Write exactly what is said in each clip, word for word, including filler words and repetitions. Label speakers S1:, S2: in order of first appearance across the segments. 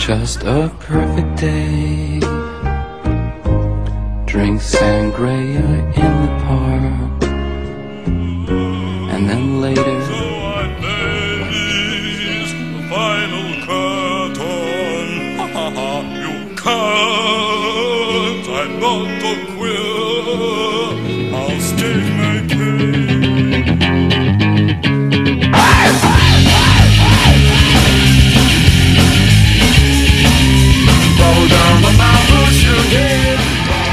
S1: just a perfect day. Drink sangria in the park, and then later.
S2: So I face the final curtain. Ha ha ha! You can't. I'm not a queer. I'll stage my case. Roll down the mountain, shoot it.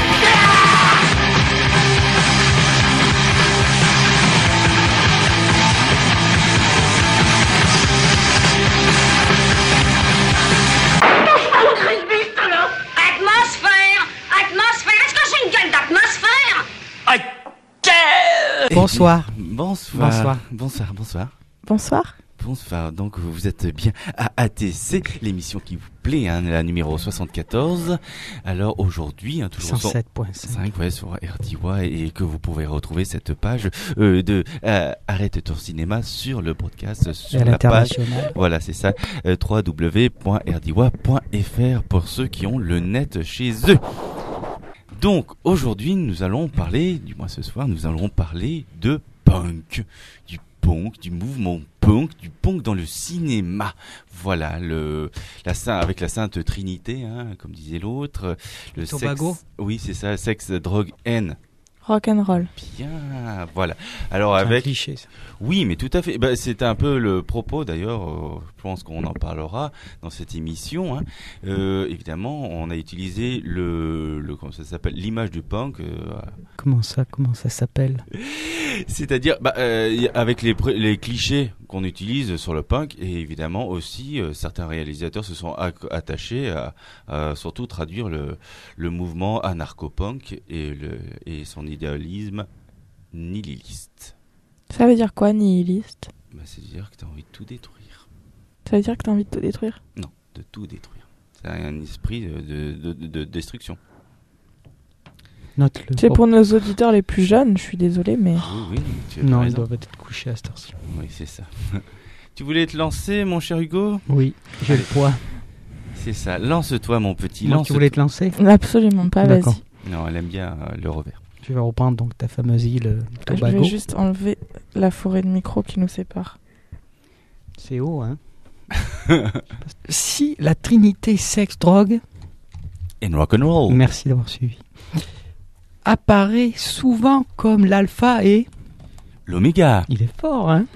S3: Bonsoir.
S4: Bonsoir.
S3: Bonsoir.
S4: Bonsoir, bonsoir.
S5: Bonsoir.
S4: Bonsoir. Donc vous êtes bien à A T C, l'émission qui vous plaît, hein, la numéro soixante-quatorze. Alors aujourd'hui, hein, toujours
S3: cent sept virgule cinq
S4: ouais, sur R T Y, et que vous pouvez retrouver cette page euh, de euh, Arrête ton cinéma sur le podcast, sur la page. Voilà, c'est ça, euh, w w w point r d y point f r pour ceux qui ont le net chez eux. Donc aujourd'hui, nous allons parler, du moins ce soir, nous allons parler de punk, du punk, du mouvement punk, du punk dans le cinéma. Voilà, le, la saint, avec la Sainte Trinité, hein, comme disait l'autre, le
S3: Tobago.
S4: sexe, oui c'est ça, sexe, drogue, haine.
S5: Rock and roll.
S4: Bien, voilà. Alors
S3: C'est
S4: avec
S3: un cliché, ça.
S4: Oui, mais tout à fait. Bah, c'est un peu le propos d'ailleurs. Euh, je pense qu'on en parlera dans cette émission. Hein. Euh, évidemment, on a utilisé le, le comment ça s'appelle, l'image du punk. Euh,
S3: Comment ça, comment ça s'appelle?
S4: C'est-à-dire, bah, euh, avec les, les clichés qu'on utilise sur le punk, et évidemment aussi euh, certains réalisateurs se sont ac- attachés à, à surtout traduire le, le mouvement anarcho-punk et, le, et son idéalisme nihiliste.
S5: Ça veut dire quoi, nihiliste?
S4: Bah, c'est-à-dire que tu as envie de tout détruire.
S5: Ça veut dire que t'as envie de te détruire?
S4: Non, de tout détruire. C'est un esprit de, de, de, de destruction.
S3: Note-le.
S5: C'est pour nos auditeurs les plus jeunes, je suis désolée, mais...
S4: Oui, oui. Tu as
S3: Non, ils
S4: raison.
S3: doivent être couchés à cette heure-ci.
S4: Oui, c'est ça. Tu voulais te lancer, mon cher Hugo?
S3: Oui, j'ai
S4: Allez.
S3: le poids.
S4: C'est ça. Lance-toi, mon petit.
S3: Moi,
S4: Lance.
S3: tu voulais te lancer?
S5: Absolument pas,
S3: D'accord.
S5: vas-y.
S4: Non, elle aime bien euh, le revers.
S3: Tu vas reprendre donc ta fameuse île euh,
S5: Je
S3: Tobago.
S5: vais juste enlever la forêt de micro qui nous sépare.
S3: C'est haut, hein. Si la trinité sexe, drogue,
S4: And rock'n'roll.
S3: merci d'avoir suivi, apparaît souvent comme l'alpha et...
S4: L'oméga.
S3: Il est fort, hein.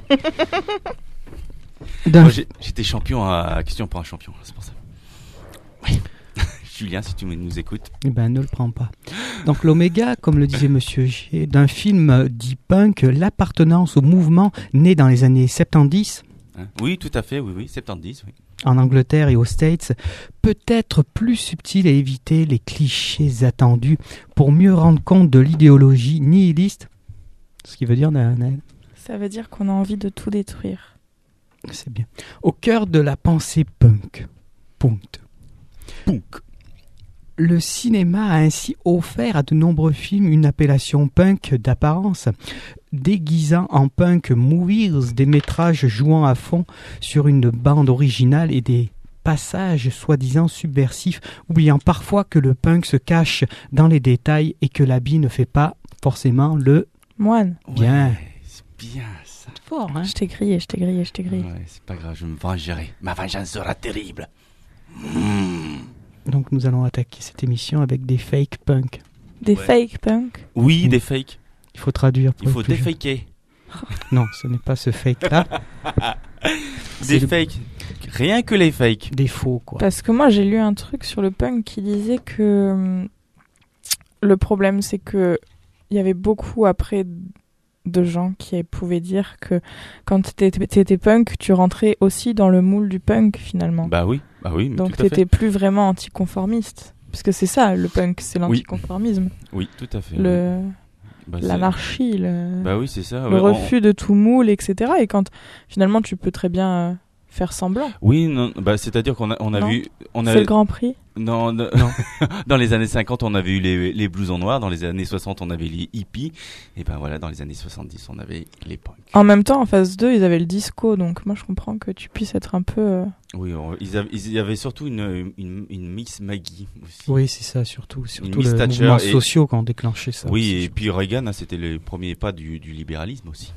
S3: D'un-
S4: Moi, j'ai- j'étais champion à question pour un champion, c'est pour ça. Oui. Julien, si tu nous écoutes.
S3: Eh ben, ne le prends pas. Donc l'oméga, comme le disait Monsieur G, d'un film dit punk, l'appartenance au mouvement né dans les années soixante-dix,
S4: Hein, oui, tout à fait, oui, oui, soixante-dix, oui.
S3: en Angleterre et aux States, peut être plus subtil et éviter les clichés attendus pour mieux rendre compte de l'idéologie nihiliste. Ce qui veut dire, Naël,
S5: Ça veut dire qu'on a envie de tout détruire.
S3: c'est bien. Au cœur de la pensée punk. Punk.
S4: Punk.
S3: Le cinéma a ainsi offert à de nombreux films une appellation punk d'apparence, déguisant en punk movies des métrages jouant à fond sur une bande originale et des passages soi-disant subversifs, oubliant parfois que le punk se cache dans les détails et que l'habit ne fait pas forcément le
S5: Moine.
S3: bien.
S4: Ouais, c'est bien ça.
S3: Fort, hein?
S5: Je t'ai grillé, je t'ai grillé, je t'ai grillé.
S4: Ouais, c'est pas grave, je me vengerai. Ma vengeance sera terrible. Mmh.
S3: Donc nous allons attaquer cette émission avec des fake punk.
S5: Des
S4: Ouais.
S5: fake punk.
S4: Oui,
S3: Oui.
S4: des fakes.
S3: Il faut traduire. pour
S4: Il
S3: les
S4: faut
S3: plus jeunes.
S4: défaker.
S3: Non, ce n'est pas ce fake-là. C'est
S4: Des
S3: le-
S4: fakes. Rien que les fakes.
S3: Des faux, quoi.
S5: Parce que moi, j'ai lu un truc sur le punk qui disait que hum, le problème, c'est que il y avait beaucoup après de gens qui pouvaient dire que quand t'étais, t'étais punk, tu rentrais aussi dans le moule du punk finalement.
S4: Bah oui, bah oui, mais
S5: Donc
S4: tout à fait.
S5: t'étais plus vraiment anticonformiste. Parce que c'est ça, le punk, c'est l'anticonformisme.
S4: Oui, tout à fait.
S5: Le,
S4: Bah, c'est-
S5: l'anarchie, le,
S4: Bah oui, c'est ça.
S5: le
S4: ouais, on-
S5: refus de tout moule, et cetera. Et quand finalement tu peux très bien euh, faire semblant.
S4: Oui, non, bah, c'est-à-dire qu'on a, on a
S5: non.
S4: vu... On a...
S5: C'est le Grand Prix.
S4: Non, non. Dans les années cinquante, on avait eu les, les blousons noirs. Dans les années soixante, on avait les hippies. Et ben voilà, dans les années soixante-dix, on avait les punks.
S5: En même temps, en phase deux, ils avaient le disco. Donc moi, je comprends que tu puisses être un peu... Euh...
S4: Oui, on, ils, avaient, ils avaient surtout une, une, une Miss Maggie aussi.
S3: Oui, c'est ça, surtout. Surtout
S4: les
S3: mouvements
S4: et...
S3: sociaux qui ont déclenché ça.
S4: Oui,
S3: aussi,
S4: et puis Reagan, hein, c'était le premier pas du, du libéralisme aussi.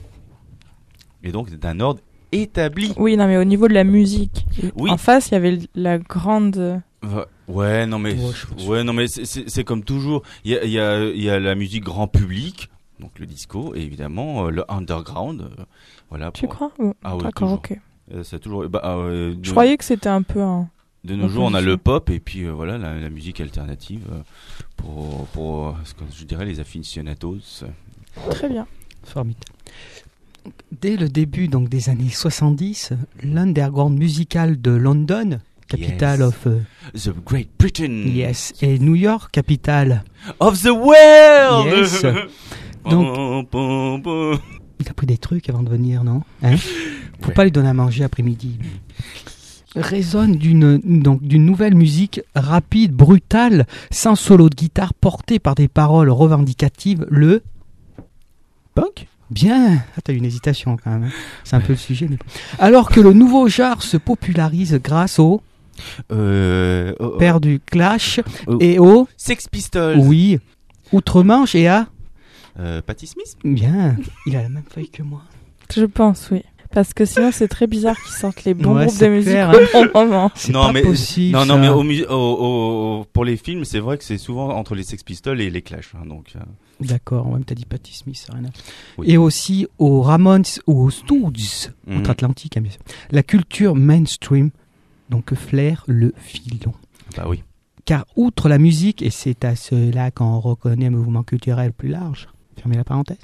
S4: Et donc, d'un ordre établi.
S5: Oui, non, mais au niveau de la musique.
S4: Oui.
S5: En face, il y avait la grande...
S4: Ouais, non, mais,
S3: ouais,
S4: ouais, non, mais c'est, c'est, c'est comme toujours. Il y a, il y a, il y a la musique grand public, donc le disco, et évidemment, euh, le underground. Euh, voilà.
S5: Tu
S4: pour...
S5: crois bon,
S4: Ah ouais,
S5: d'accord,
S4: toujours.
S5: ok.
S4: Euh, c'est toujours, bah, euh, de...
S5: Je croyais que c'était un peu un...
S4: De nos jours, on a le pop, et puis euh, voilà, la, la musique alternative euh, pour, pour euh, ce que je dirais, les aficionados.
S5: Très bien.
S3: Formidable. Dès le début donc, des années soixante-dix, l'underground musical de London, capitale
S4: yes.
S3: of... Uh,
S4: the Great Britain.
S3: Yes. Et New York, capitale...
S4: Of the world.
S3: Yes. Donc, il a pris des trucs avant de venir, non hein Faut
S4: ouais.
S3: pas lui donner à manger après-midi. Résonne d'une, donc, d'une nouvelle musique rapide, brutale, sans solo de guitare, portée par des paroles revendicatives, le...
S4: Punk.
S3: Bien, ah, t'as eu une hésitation quand même. Hein. C'est un peu le sujet. Mais... Alors que le nouveau genre se popularise grâce au
S4: euh, oh,
S3: père du Clash
S4: oh,
S3: et au
S4: Sex Pistols.
S3: Oui, Outre-Manche et à
S4: euh, Patti Smith.
S3: Bien, il a la même feuille que moi.
S5: Je pense, oui. Parce que sinon, c'est très bizarre qu'ils sortent les bons
S3: Ouais,
S5: groupes de musique
S3: clair,
S5: au bon moment.
S3: C'est
S4: non,
S3: pas
S4: mais,
S3: possible.
S4: Non, non,
S3: ça.
S4: mais au, mu- au, au, pour les films, c'est vrai que c'est souvent entre les Sex Pistols et les Clash. Hein, donc, euh...
S3: D'accord, ouais, mais t'as dit Patti Smith, rien à...
S4: oui.
S3: Et aussi aux Ramones ou aux Stooges,
S4: mm-hmm.
S3: outre-Atlantique. Hein, la culture mainstream, donc flaire le filon.
S4: Bah oui.
S3: Car outre la musique, et c'est à cela qu'on reconnaît un mouvement culturel plus large, fermez la parenthèse,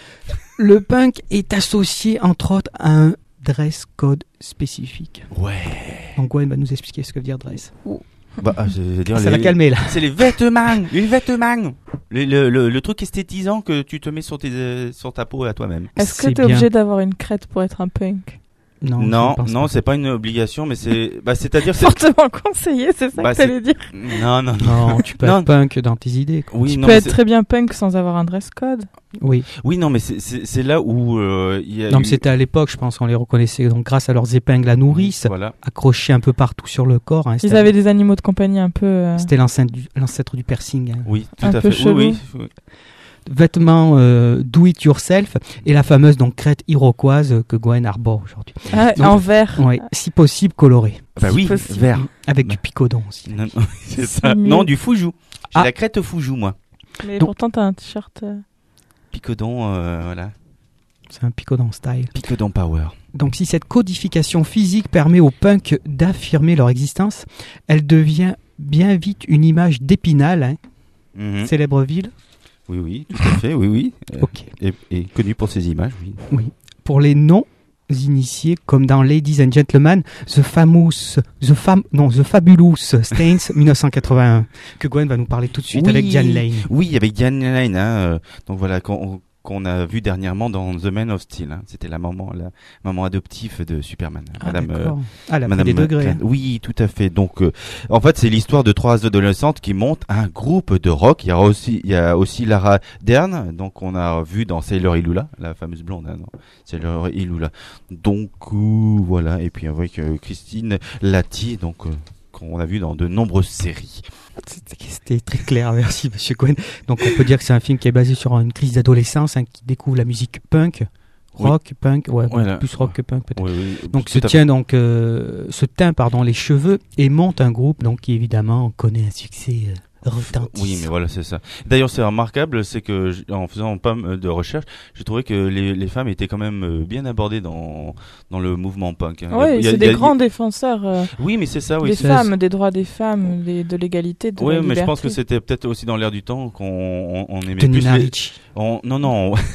S3: le punk est associé entre autres à un dress code spécifique.
S4: Ouais.
S3: Donc Gwen va nous expliquer ce que veut dire dress.
S4: Bah, je veux dire,
S3: Ça
S4: les...
S3: l'a calmé là.
S4: C'est les vêtements, les vêtements. Le, le, le, le truc esthétisant que tu te mets sur, tes, euh, sur ta peau à toi-même.
S5: Est-ce que
S3: C'est
S5: t'es
S3: bien.
S5: obligé d'avoir une crête pour être un punk?
S3: Non,
S4: Non,
S3: je ne
S4: non,
S3: pense
S4: c'est pas une obligation, mais c'est, bah, c'est-à-dire, c'est,
S5: Fortement conseillé, c'est ça
S4: Bah,
S5: que t'allais dire.
S4: non, non,
S3: pas.
S4: non.
S3: Non, tu peux
S4: Non.
S3: être punk dans tes idées. Quoi.
S4: Oui,
S5: Tu
S4: non,
S5: peux
S4: mais
S5: être
S4: c'est-
S5: très bien punk sans avoir un dress code.
S3: Oui.
S4: oui, non, mais c'est, c'est, c'est là où euh, il y a
S3: Non,
S4: eu...
S3: mais c'était à l'époque, je pense, on les reconnaissait donc grâce à leurs épingles à nourrice,
S4: Voilà.
S3: accrochées un peu partout sur le corps. Hein,
S5: Ils
S3: c'était,
S5: avaient des animaux de compagnie un peu... euh,
S3: c'était l'ancêtre du, l'ancêtre du piercing. Hein.
S4: Oui, tout
S5: Un
S4: à
S5: peu
S4: fait.
S5: chelou.
S4: Oui, oui.
S3: Vêtements euh, do it yourself et la fameuse donc crête iroquoise euh, que Gwen arbore aujourd'hui.
S5: ah,
S3: Donc-
S5: en vert.
S3: Oui, si possible colorée,
S4: Bah
S5: Si
S4: oui,
S5: possible.
S4: vert.
S3: avec
S4: Bah.
S3: du picodon aussi.
S4: Non, non, c'est ça.
S5: mieux.
S4: Non, du foujou. J'ai
S3: Ah.
S4: la crête foujou, moi.
S5: Mais
S3: Donc-
S5: pourtant, t'as un t-shirt... euh,
S4: Picodon, euh, voilà.
S3: C'est un picodon style.
S4: Picodon power.
S3: Donc si cette codification physique permet aux punks d'affirmer leur existence, elle devient bien vite une image d'Épinal, hein,
S4: Mhm.
S3: célèbre ville,
S4: Oui, oui, tout à fait, oui, oui. Euh,
S3: Ok.
S4: et, et connu pour ses images, oui.
S3: pour les non-initiés, comme dans Ladies and Gentlemen, The Famous, The, Fam, non, The Fabulous Stains dix-neuf cent quatre-vingt-un, que Gwen va nous parler tout de suite
S4: Oui.
S3: avec Diane Lane.
S4: Oui, avec Diane Lane, hein, euh, donc voilà, qu'on, qu'on a vu dernièrement dans The Man of Steel. Hein. C'était la maman, la maman adoptive de Superman.
S3: Ah,
S4: Madame,
S3: d'accord. Ah, elle a pris
S4: Madame
S3: des degrés.
S4: Cla-
S3: hein.
S4: Oui, tout à fait. Donc, euh, en fait, c'est l'histoire de trois adolescentes qui montent un groupe de rock. Il y a aussi, il y a aussi Lara Dern, donc on a vu dans Sailor Ilula, la fameuse blonde, hein, dans Sailor Ilula. Donc euh, voilà. Et puis avec euh, Christine Latti, donc euh, qu'on a vu dans de nombreuses séries.
S3: C'était c'était très clair, merci Monsieur Cohen. Donc on peut dire que c'est un film qui est basé sur une crise d'adolescence, hein, qui découvre la musique punk, rock, punk, ouais, bon,
S4: Voilà.
S3: plus rock que punk peut-être.
S4: Oui, oui,
S3: Donc
S4: tout
S3: se
S4: à fait.
S3: tient donc euh, se teint pardon les cheveux et monte un groupe donc qui évidemment connaît un succès euh, retentissant.
S4: Oui, mais voilà, c'est ça. D'ailleurs, c'est remarquable, c'est que j- en faisant pas mal de recherches, j'ai trouvé que les, les femmes étaient quand même euh, bien abordées dans dans le mouvement punk. Hein.
S5: Oui,
S4: Il y a-
S5: c'est
S4: il y
S5: des
S4: a-
S5: grands défenseurs euh,
S4: Oui, mais c'est ça, oui.
S5: des
S4: c'est-
S5: femmes, des droits des femmes, des- de l'égalité, de
S4: Oui,
S5: la
S4: mais
S5: liberté.
S4: je pense que c'était peut-être aussi dans l'air du temps qu'on on, on aimait
S3: de
S4: plus
S3: Nina
S4: les...
S3: Ricci.
S4: on- non, non, on...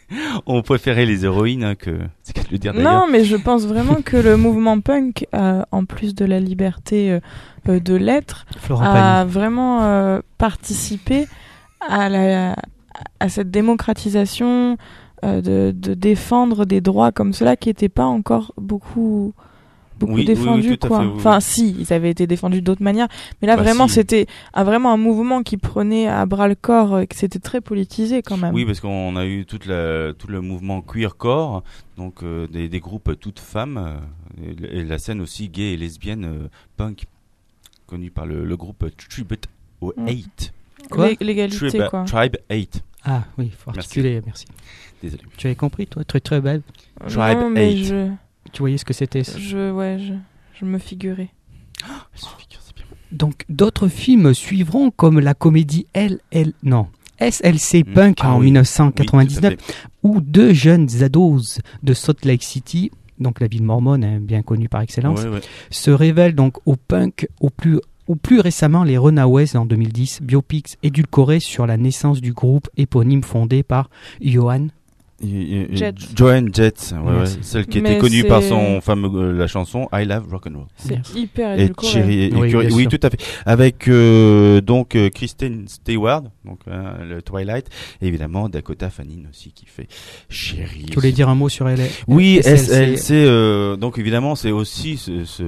S4: on préférait les héroïnes hein, que... C'est qu'à le dire d'ailleurs.
S5: Non, mais je pense vraiment que le mouvement punk, euh, en plus de la liberté euh, euh, de l'être,
S3: Florent
S5: a
S3: Pagny.
S5: vraiment euh, participé à, la, à cette démocratisation, euh, de, de défendre des droits comme cela qui n'étaient pas encore beaucoup, beaucoup
S4: oui,
S5: défendus,
S4: oui, oui,
S5: quoi.
S4: Fait, oui,
S5: enfin,
S4: oui.
S5: si, ils avaient été défendus d'autres manières, mais là,
S4: bah,
S5: vraiment,
S4: si.
S5: c'était un, vraiment un mouvement qui prenait à bras le corps, et que c'était très politisé, quand même.
S4: Oui, parce qu'on a eu toute la, tout le mouvement queercore, donc euh, des, des groupes toutes femmes, euh, et, et la scène aussi gay et lesbienne euh, punk, connue par le, le groupe Tribe eight.
S3: Quoi
S5: L'é- L'égalité,
S4: Tribe,
S5: quoi.
S4: Tribe eight.
S3: Ah oui, il faut articuler, merci.
S4: Désolé.
S3: Tu avais compris, toi, très très belle.
S4: Tribe
S5: non, mais
S4: eight.
S5: je,
S3: Tu voyais ce que c'était ça.
S5: je, ouais, je, je me figurais.
S4: C'est bien.
S3: Donc d'autres films suivront comme la comédie L L non S L C
S4: Mmh.
S3: Punk
S4: Ah
S3: en
S4: oui.
S3: mille neuf cent quatre-vingt-dix-neuf
S4: Oui, tout à fait.
S3: où deux jeunes ados de Salt Lake City, donc la ville mormone hein, bien connue par excellence,
S4: Ouais, ouais.
S3: se révèlent donc au punk au plus ou plus récemment les Runaways en deux mille dix, biopics édulcorés sur la naissance du groupe éponyme fondé par Johan
S4: Et- et-
S5: Jett.
S4: Joan Jett, ouais, ouais,
S3: Merci.
S4: celle qui
S5: Mais
S4: était connue
S5: c'est-
S4: par son fameux euh, la chanson I Love Rock'n'Roll.
S5: C'est
S3: Merci.
S5: hyper
S4: Et
S5: édulcoré.
S4: Cherry, et
S3: Oui,
S4: Curie-
S3: bien
S4: oui,
S3: sûr.
S4: tout à fait. Avec euh, donc euh, Kristen Stewart, donc euh, le Twilight, et évidemment Dakota Fanning aussi qui fait Cherry.
S3: Tu voulais dire un mot sur L L
S4: Oui,
S3: S L C.
S4: S L C. Euh, donc évidemment, c'est aussi ce, ce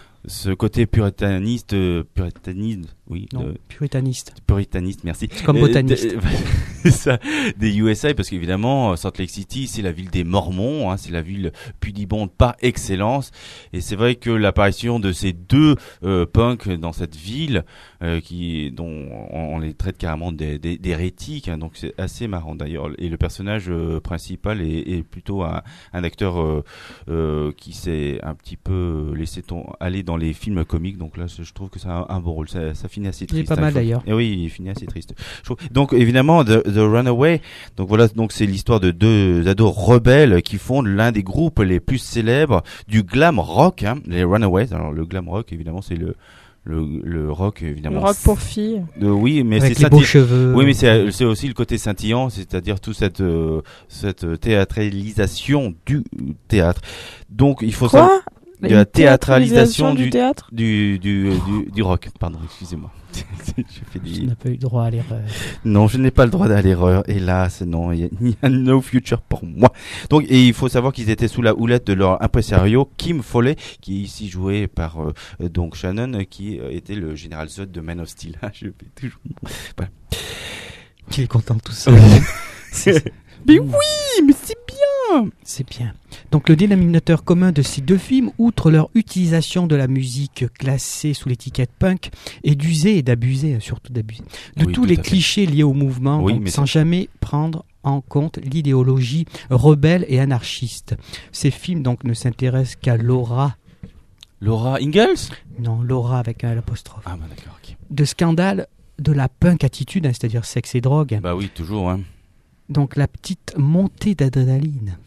S4: ce côté puritaniste, euh, puritaniste, oui,
S3: Non,
S4: de-
S3: puritaniste.
S4: puritaniste, merci.
S3: C'est comme
S4: Euh,
S3: botaniste.
S4: de- c'est ça, des U S A, parce qu'évidemment, Salt Lake City, c'est la ville des Mormons, hein, c'est la ville pudibonde par excellence. Et c'est vrai que l'apparition de ces deux euh, punks dans cette ville, euh, qui, dont on, on les traite carrément des- des- d'hérétiques, hein, donc c'est assez marrant d'ailleurs. Et le personnage euh, principal est, est plutôt un, un acteur euh, euh, qui s'est un petit peu laissé ton, aller dans les films comiques. Donc là, je trouve que c'est un, un bon rôle. Ça, ça finit assez
S3: Il est
S4: triste.
S3: pas
S4: hein,
S3: mal
S4: il faut-
S3: d'ailleurs.
S4: Et oui, il finit assez triste. Je trouve- Donc évidemment, The, The Runaway. Donc voilà, donc c'est l'histoire de deux ados rebelles qui fondent l'un des groupes les plus célèbres du glam rock, hein, les Runaways. Alors le glam rock, évidemment, c'est le le, le rock, évidemment.
S5: Le rock pour filles.
S4: Euh, oui, mais
S3: Avec
S4: c'est
S3: les beaux
S4: scinti-
S3: cheveux.
S4: Oui, mais c'est c'est aussi le côté scintillant, c'est-à-dire toute cette euh, cette théâtralisation du théâtre. Donc il faut savoir
S5: Quoi
S4: de la théâtralisation
S5: du
S4: du-
S5: théâtre.
S4: du du du, du rock. Pardon, excusez-moi. J'ai fait
S3: Tu
S4: des...
S3: n'as pas eu droit à l'erreur.
S4: Non, je n'ai pas le droit à l'erreur. Hélas, non, il y, a- il y a no future pour moi. Donc, et il faut savoir qu'ils étaient sous la houlette de leur impresario Kim Foley, qui est ici joué par euh, donc Shannon, euh, qui euh, était le général Zod de Man of Steel. Je fais toujours. Voilà.
S3: Tu es content de tout ça. C'est-
S4: Mais oui, mais c'est bien.
S3: C'est bien. Donc le dénominateur commun de ces deux films, outre leur utilisation de la musique classée sous l'étiquette punk, est d'user et d'abuser, hein, surtout d'abuser, de
S4: Oui,
S3: tous
S4: tout
S3: les
S4: à fait.
S3: clichés liés au mouvement,
S4: Oui,
S3: donc
S4: mais
S3: sans jamais prendre en compte l'idéologie rebelle et anarchiste. Ces films donc ne s'intéressent qu'à l'aura,
S4: Laura Ingalls.
S3: non l'aura avec un apostrophe,
S4: Ah bah d'accord. Ok.
S3: de scandale de la punk attitude, hein, c'est-à-dire sexe et drogue.
S4: Bah oui, toujours. Hein.
S3: Donc la petite montée d'adrénaline.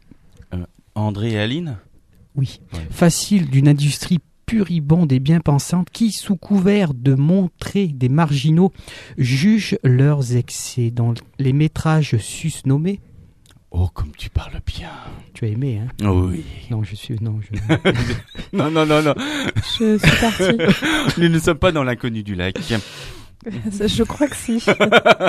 S4: André et Aline.
S3: Oui,
S4: Ouais.
S3: facile d'une industrie puribonde et bien pensante qui, sous couvert de montrer des marginaux, juge leurs excès. Dans les métrages susnommés,
S4: Oh, comme tu parles bien.
S3: tu as aimé, hein?
S4: Oh oui.
S3: Non, je suis, non, je...
S4: Non, non, non, non.
S5: Je suis partie.
S4: Nous ne sommes pas dans l'inconnu du lac.
S5: Je crois que si.
S3: ça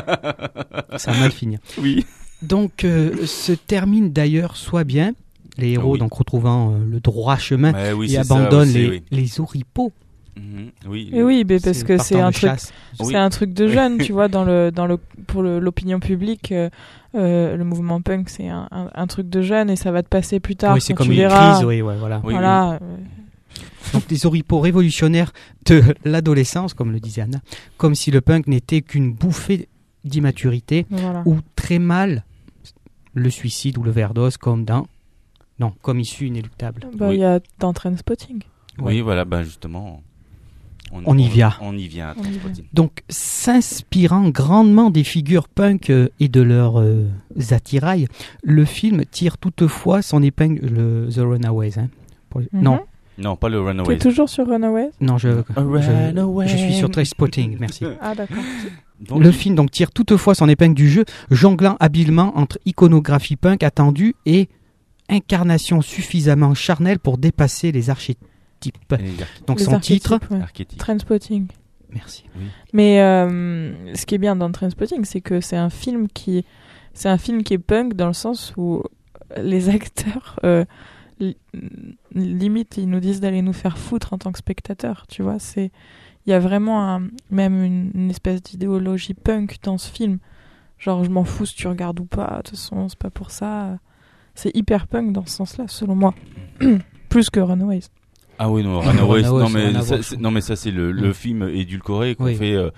S3: a mal fini.
S4: Oui.
S3: Donc, euh, se termine d'ailleurs soit bien, les héros
S4: Oui.
S3: donc retrouvant euh, le droit chemin
S4: Ouais, oui,
S3: et
S4: c'est ça
S3: abandonnent
S4: aussi,
S3: les,
S4: oui.
S3: les oripeaux.
S4: Mhm, oui.
S5: Et oui, mais parce que c'est
S3: partant
S5: un
S3: de
S5: truc.
S3: chasse.
S4: Oui.
S5: C'est un truc de jeune, tu vois, dans le, dans le, pour le- l'opinion publique, euh, euh, le mouvement punk, c'est un, un, un truc de jeune et ça va te passer plus tard.
S3: Oui, c'est
S5: quand
S3: comme
S5: tu
S3: une
S5: verras.
S3: crise, oui, ouais, voilà.
S4: Oui,
S5: Voilà. euh,
S3: Donc des oripeaux révolutionnaires de l'adolescence, comme le disait Anna, comme si le punk n'était qu'une bouffée d'immaturité,
S5: voilà.
S3: ou très mal le suicide ou l'overdose, comme dans... Non, comme issue inéluctable.
S5: Bah, il
S4: Oui.
S5: y a dans Trainspotting.
S4: Oui, voilà, ben justement.
S3: On y vient.
S4: On y vient.
S5: On y vient.
S3: Donc, s'inspirant grandement des figures punk euh, et de leurs euh, attirails, le film tire toutefois son épingle, le The Runaways. Hein, pour-
S5: Mhm.
S3: Non,
S4: Non, pas le
S5: Tu es
S4: Runaway.
S5: toujours sur Runaways?
S3: non, je, je,
S4: Runaway.
S3: je suis sur Trainspotting, merci.
S5: Ah, d'accord.
S4: Donc,
S3: Le film donc tire toutefois son épingle du jeu, jonglant habilement entre iconographie punk attendue et incarnation suffisamment charnelle pour dépasser les archétypes.
S4: les
S3: Donc
S5: Les
S3: son titre,
S5: archétypes, ouais.
S4: archétypes.
S5: Trainspotting.
S3: merci.
S5: Mais euh, ce qui est bien dans Trainspotting, c'est que c'est un film qui, c'est un film qui est punk dans le sens où les acteurs euh, L- limite, ils nous disent d'aller nous faire foutre en tant que spectateurs, tu vois. C'est, il y a vraiment un, même une, une espèce d'idéologie punk dans ce film. Genre, je m'en fous si tu regardes ou pas, de toute façon, c'est pas pour ça. C'est hyper punk dans ce sens-là, selon moi. Plus que Runaways.
S4: Ah oui, non, Runaways,
S3: Runaways,
S4: non, mais
S3: rien à
S4: ça,
S3: voir,
S4: c'est, non, mais ça, c'est le, le film édulcoré qu'on
S3: Oui.
S4: fait euh,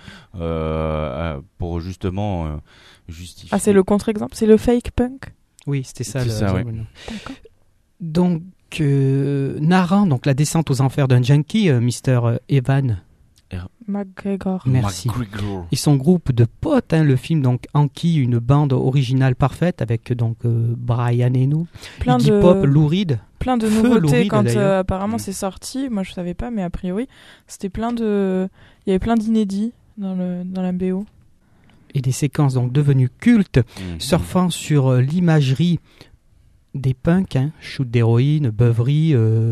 S4: euh, pour justement euh, justifier.
S5: Ah, c'est le contre-exemple, c'est le fake punk.
S3: Oui, c'était ça.
S4: C'est
S3: le,
S4: ça,
S3: le-
S4: ouais.
S5: D'accord.
S3: Donc, euh, narrant donc la descente aux enfers d'un junkie, euh, mister Evan
S5: McGregor.
S3: Merci.
S4: McGregor.
S3: et son groupe de potes, hein, le film donc enquille une bande originale parfaite avec donc euh, Brian Eno,
S5: Plein
S3: Iggy
S5: de,
S3: Pop, Lou Reed.
S5: plein de
S3: Feu
S5: nouveautés
S3: Lou Reed,
S5: quand
S3: d'ailleurs.
S5: euh, apparemment
S4: Mm.
S5: c'est sorti. Moi, je savais pas, mais a priori, c'était plein de. Il y avait plein d'inédits dans, le, dans la B O.
S3: Et des séquences donc devenues cultes,
S4: Mhm.
S3: surfant sur euh, l'imagerie des punks, hein, shoot d'héroïne, beuverie, euh,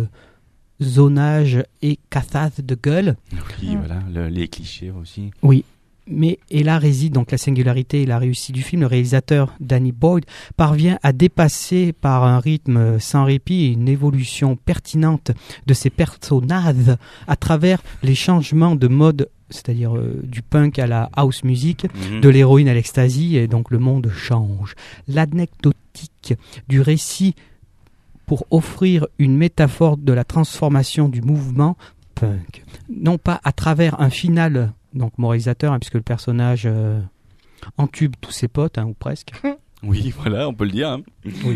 S3: zonage et cassage de gueule.
S4: Oui,
S5: Mm.
S4: voilà, le- les clichés aussi.
S3: Oui, mais et là réside donc la singularité et la réussite du film. Le réalisateur Danny Boyd parvient à dépasser par un rythme sans répit et une évolution pertinente de ses personnages à travers les changements de mode, c'est-à-dire euh, du punk à la house music,
S4: Mhm.
S3: de l'héroïne à l'ecstasy, et donc le monde change. L'anecdotique du récit pour offrir une métaphore de la transformation du mouvement punk. Non pas à travers un final, donc moralisateur, hein, puisque le personnage euh, entube tous ses potes, hein, ou presque.
S4: Oui, voilà, on peut le dire. Hein.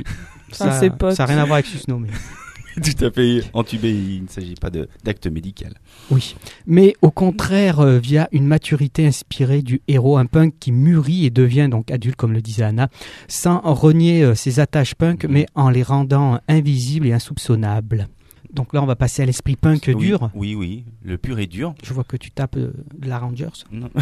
S3: Ça
S5: ses potes.
S3: n'a rien à voir avec Susno, mais...
S4: Tout à fait entubé, il ne s'agit pas de, d'acte médical.
S3: Oui, mais au contraire, euh, via une maturité inspirée du héros, un punk qui mûrit et devient donc adulte, comme le disait Anna, sans renier euh, ses attaches punk, mais en les rendant invisibles et insoupçonnables. Donc là, on va passer à l'esprit punk
S4: Oui,
S3: dur.
S4: Oui, oui, le pur et dur.
S3: Je vois que tu tapes euh, de la Rangers.
S4: Non.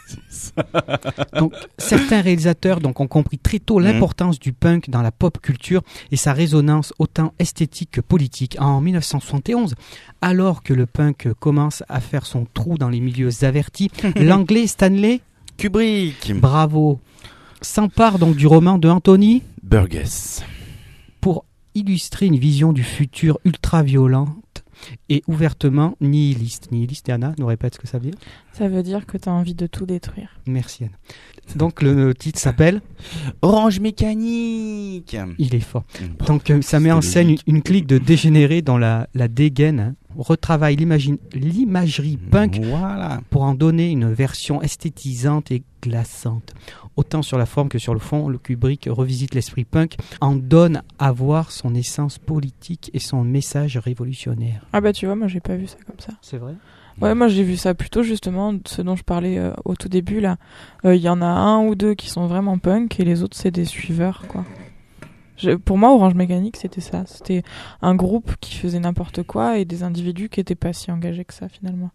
S3: Donc, certains réalisateurs donc, ont compris très tôt
S4: Mhm.
S3: l'importance du punk dans la pop culture et sa résonance autant esthétique que politique. En dix-neuf cent soixante et onze, alors que le punk commence à faire son trou dans les milieux avertis, l'anglais Stanley,
S4: Kubrick.
S3: bravo, s'empare donc du roman de Anthony
S4: Burgess.
S3: pour illustrer une vision du futur ultra-violente et ouvertement nihiliste. Nihiliste, Anna, nous répète ce que ça veut dire.
S5: Ça veut dire que t'as envie de tout détruire.
S3: Merci, Anna. Donc, le titre s'appelle
S4: Orange Mécanique.
S3: Il est fort. Donc euh, ça met en scène une, une clique de dégénérés dans la, la dégaine, hein, retravaille l'imagine- l'imagerie punk
S4: Voilà.
S3: pour en donner une version esthétisante et glaçante. Autant sur la forme que sur le fond, le Kubrick revisite l'esprit punk, en donne à voir son essence politique et son message révolutionnaire.
S5: Ah bah tu vois, moi j'ai pas vu ça comme ça.
S3: C'est vrai ?
S5: Ouais, moi j'ai vu ça plutôt justement, ce dont je parlais euh, au tout début là. Il euh, y en a un ou deux qui sont vraiment punk et les autres c'est des suiveurs quoi. Je, pour moi, Orange Mécanique c'était ça. C'était un groupe qui faisait n'importe quoi et des individus qui étaient pas si engagés que ça finalement.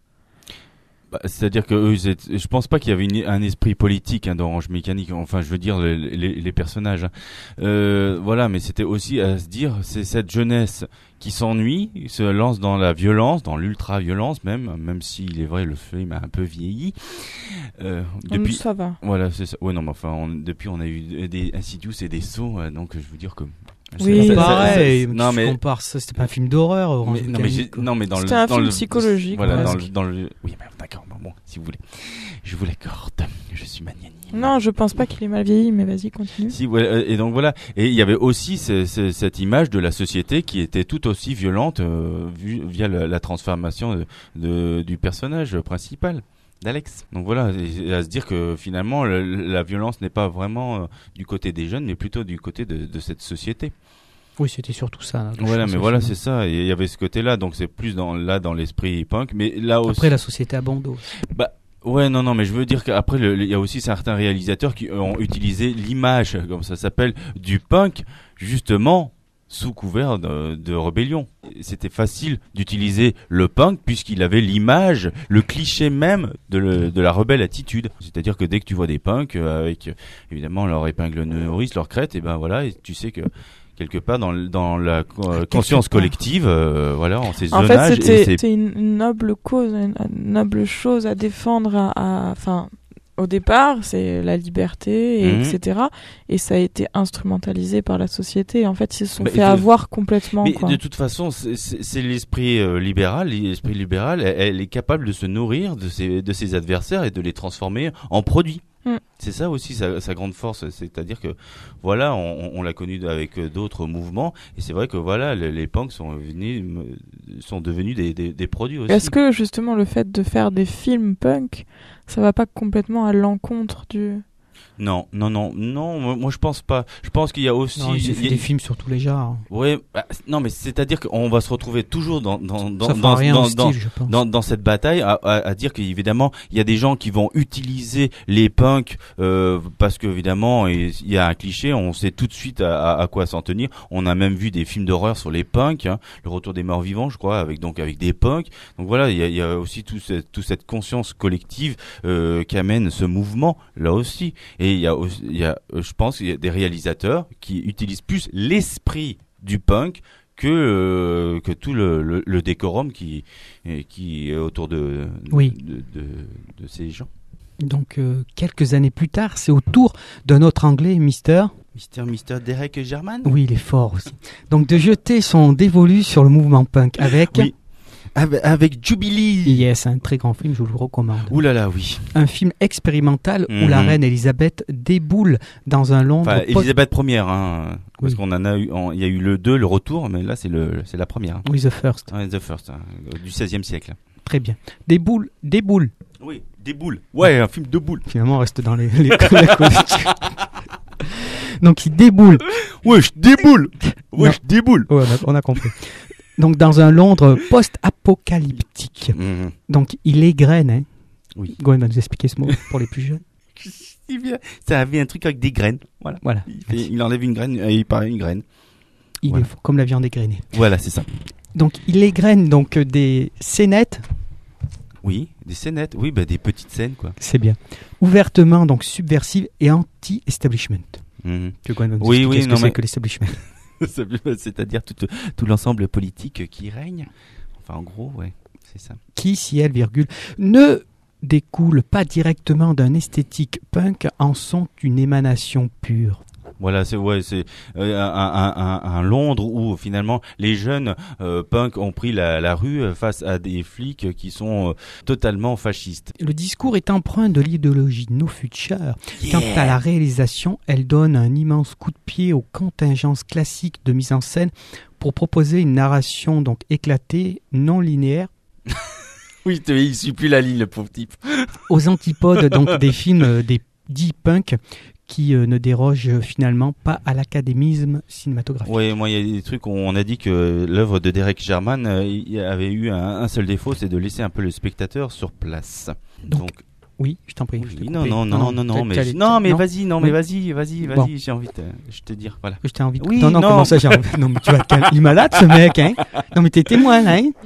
S4: Bah, c'est-à-dire que eux, ils étaient- je pense pas qu'il y avait une- un esprit politique hein, d'Orange Mécanique. Enfin, je veux dire les, les, les personnages. hein. Euh, voilà, mais c'était aussi à se dire, c'est cette jeunesse qui s'ennuie, se lance dans la violence, dans l'ultra-violence même, même s'il est vrai le film a un peu vieilli. Euh, depuis,
S5: Ça va.
S4: voilà, c'est ça. Ouais, non, mais enfin, on- depuis on a eu des Insidious et des sauts, euh, donc je veux dire que.
S5: Oui,
S3: C'est
S5: ça-
S3: pareil,
S4: ça- non
S3: tu
S4: mais
S3: compares ça, c'était pas un film d'horreur. Orange
S4: mais, non, mais j'ai-
S3: Mécanique, quoi.
S4: non mais dans le
S5: C'était un
S4: dans
S5: film
S4: le
S5: psychologique,
S4: voilà dans
S5: presque.
S4: le, dans le oui mais d'accord bon, bon si vous voulez je vous l'accorde je suis magnanime.
S5: Non, je pense pas qu'il est mal vieilli, mais vas-y, continue.
S4: Si ouais, euh, et donc voilà et il y avait aussi ce- ce- cette image de la société qui était tout aussi violente euh, vu, via la, la transformation de, de- du personnage principal d'Alex. Donc voilà, et- et à se dire que finalement le- la violence n'est pas vraiment euh, du côté des jeunes mais plutôt du côté de, de cette société.
S3: Oui, c'était surtout ça. là, je
S4: Voilà,
S3: pense,
S4: mais
S3: au
S4: voilà,
S3: film.
S4: c'est ça. Et il y avait ce côté-là, donc c'est plus dans là dans l'esprit punk, mais là aussi.
S3: Après, la société à bandeau.
S4: Bah ouais, non, non, mais je veux dire qu'après, le- le- il y a aussi certains réalisateurs qui ont utilisé l'image, comme ça s'appelle, du punk, justement sous couvert de, de rébellion. C'était facile d'utiliser le punk puisqu'il avait l'image, le cliché même de, le- de la rebelle attitude. C'est-à-dire que dès que tu vois des punks euh, avec euh, évidemment leur épingle nourrice, leur crête, et ben voilà, et tu sais que quelque part dans, le- dans la euh, conscience
S3: part.
S4: collective, euh, voilà, en ces
S5: En
S4: zonages,
S5: fait,
S4: et
S5: c'était
S4: c'est
S5: c'était une une noble cause, une, une noble chose à défendre, à, à- enfin, au départ, c'est la liberté, et
S4: Mmh.
S5: et cetera. Et ça a été instrumentalisé par la société. En fait, ils se sont
S4: Bah,
S5: fait
S4: de-
S5: avoir complètement.
S4: Mais
S5: Quoi.
S4: de toute façon, c'est, c'est, c'est l'esprit euh, libéral. L'esprit libéral, elle, elle est capable de se nourrir de ses, de ses adversaires et de les transformer en produits.
S5: Mm.
S4: C'est ça aussi sa, sa grande force, c'est-à-dire que voilà, on, on l'a connu avec d'autres mouvements, et c'est vrai que voilà, les, les punks sont venus, sont devenus des, des, des produits aussi.
S5: Est-ce que justement le fait de faire des films punk, ça va pas complètement à l'encontre du...
S4: Non, non, non, non. Moi, moi, je pense pas. Je pense qu'il y a aussi.
S3: Non, il
S4: il y
S3: fait
S4: a-
S3: des films sur tous les genres.
S4: Ouais, bah, non, mais c'est-à-dire qu'on va se retrouver toujours dans dans dans
S3: Ça fera
S4: dans,
S3: rien
S4: dans,
S3: au style,
S4: dans,
S3: je pense.
S4: dans, dans cette bataille à, à, à dire qu'évidemment il y a des gens qui vont utiliser les punks euh, parce qu'évidemment il y a un cliché, on sait tout de suite à, à, à quoi s'en tenir. On a même vu des films d'horreur sur les punks, hein, le retour des morts vivants, je crois, avec donc avec des punks. Donc voilà, il y a, il y a aussi tout cette, toute cette conscience collective euh, qu'amène ce mouvement là aussi. Et il y a aussi, il y a, euh, je pense qu'il y a des réalisateurs qui utilisent plus l'esprit du punk que euh, que tout le, le, le décorum qui qui est autour de
S3: Oui.
S4: de, de, de ces gens.
S3: Donc, euh, quelques années plus tard, c'est au tour d'un autre Anglais, Mister.
S4: Mister Mister Derek German.
S3: Oui, il est fort aussi. Donc, de jeter son dévolu sur le mouvement punk avec...
S4: Oui. Avec, avec Jubilee.
S3: Yes, un très grand film, je vous le recommande.
S4: Ouh là là, oui.
S3: Un film expérimental où
S4: Mhm.
S3: la reine Elisabeth déboule dans un Londres...
S4: Enfin,
S3: post-
S4: Elisabeth première, hein, parce
S3: Oui.
S4: qu'on en a eu, en- il y a eu le deux, le retour, mais là c'est le, c'est la première. Hein.
S3: Oui, The First.
S4: Ouais, the first, hein, du seizième siècle.
S3: Très bien. Déboule, déboule.
S4: Oui, des boules. Ouais, un film de boules.
S3: Finalement, on reste dans les... les... Donc, il déboule.
S4: Ouais, je déboule. Ouais,
S3: Non.
S4: je déboule.
S3: Ouais, on, a, on a compris. Donc, dans un Londres post-apocalyptique.
S4: Mhm.
S3: Donc, il égrène. Hein.
S4: Oui.
S3: Gwen va nous expliquer ce mot pour les plus jeunes.
S4: C'est bien. Ça avait un truc avec des graines. Voilà.
S3: Voilà.
S4: Il, fait- il enlève une graine et il paraît une graine.
S3: Il
S4: Voilà.
S3: est fort, comme la viande égrenée.
S4: Voilà, c'est ça.
S3: Donc, il égrène donc euh, des scénettes,
S4: Oui, des scénettes. Oui, bah des petites scènes, quoi.
S3: c'est bien, ouvertement donc subversives et anti-establishment.
S4: Mhm.
S3: Que Gwen va nous
S4: Oui,
S3: expliquer
S4: oui,
S3: ce que
S4: non,
S3: c'est
S4: mais-
S3: que l'establishment.
S4: C'est-à-dire tout, tout l'ensemble politique qui règne. Enfin, en gros, ouais, c'est ça.
S3: Qui, si elle, virgule, ne découle pas directement d'un esthétique punk, en sont une émanation pure.
S4: Voilà, c'est ouais, c'est euh, un, un, un, un Londres où finalement les jeunes euh, punks ont pris la, la rue euh, face à des flics qui sont euh, totalement fascistes.
S3: Le discours est empreint de l'idéologie No Future. Quant à la réalisation, elle donne un immense coup de pied aux contingences classiques de mise en scène pour proposer une narration donc éclatée, non linéaire,
S4: Oui, te- il suit plus la ligne, le pauvre type.
S3: aux antipodes donc des films euh, des dits punk qui euh, ne dérogent euh, finalement pas à l'académisme cinématographique.
S4: Ouais, moi, il y a des trucs où on a dit que l'œuvre de Derek German euh, il avait eu un, un seul défaut, c'est de laisser un peu le spectateur sur place.
S3: Donc,
S4: Donc,
S3: Oui, je t'en prie. je t'ai
S4: oui, non,
S3: coupé.
S4: non, non, non, non,
S3: t'as-
S4: mais
S3: t'allais-
S4: non, mais
S3: non,
S4: vas-y, non, mais
S3: Oui.
S4: vas-y, vas-y, vas-y,
S3: Bon.
S4: j'ai envie de, je te dire, voilà.
S3: Je t'ai envie de...
S4: Oui,
S3: non, non,
S4: non.
S3: comment ça j'ai envie... Non, mais tu vas te calmer. Il est malade, ce mec, hein. Non, mais t'es témoin, là, hein.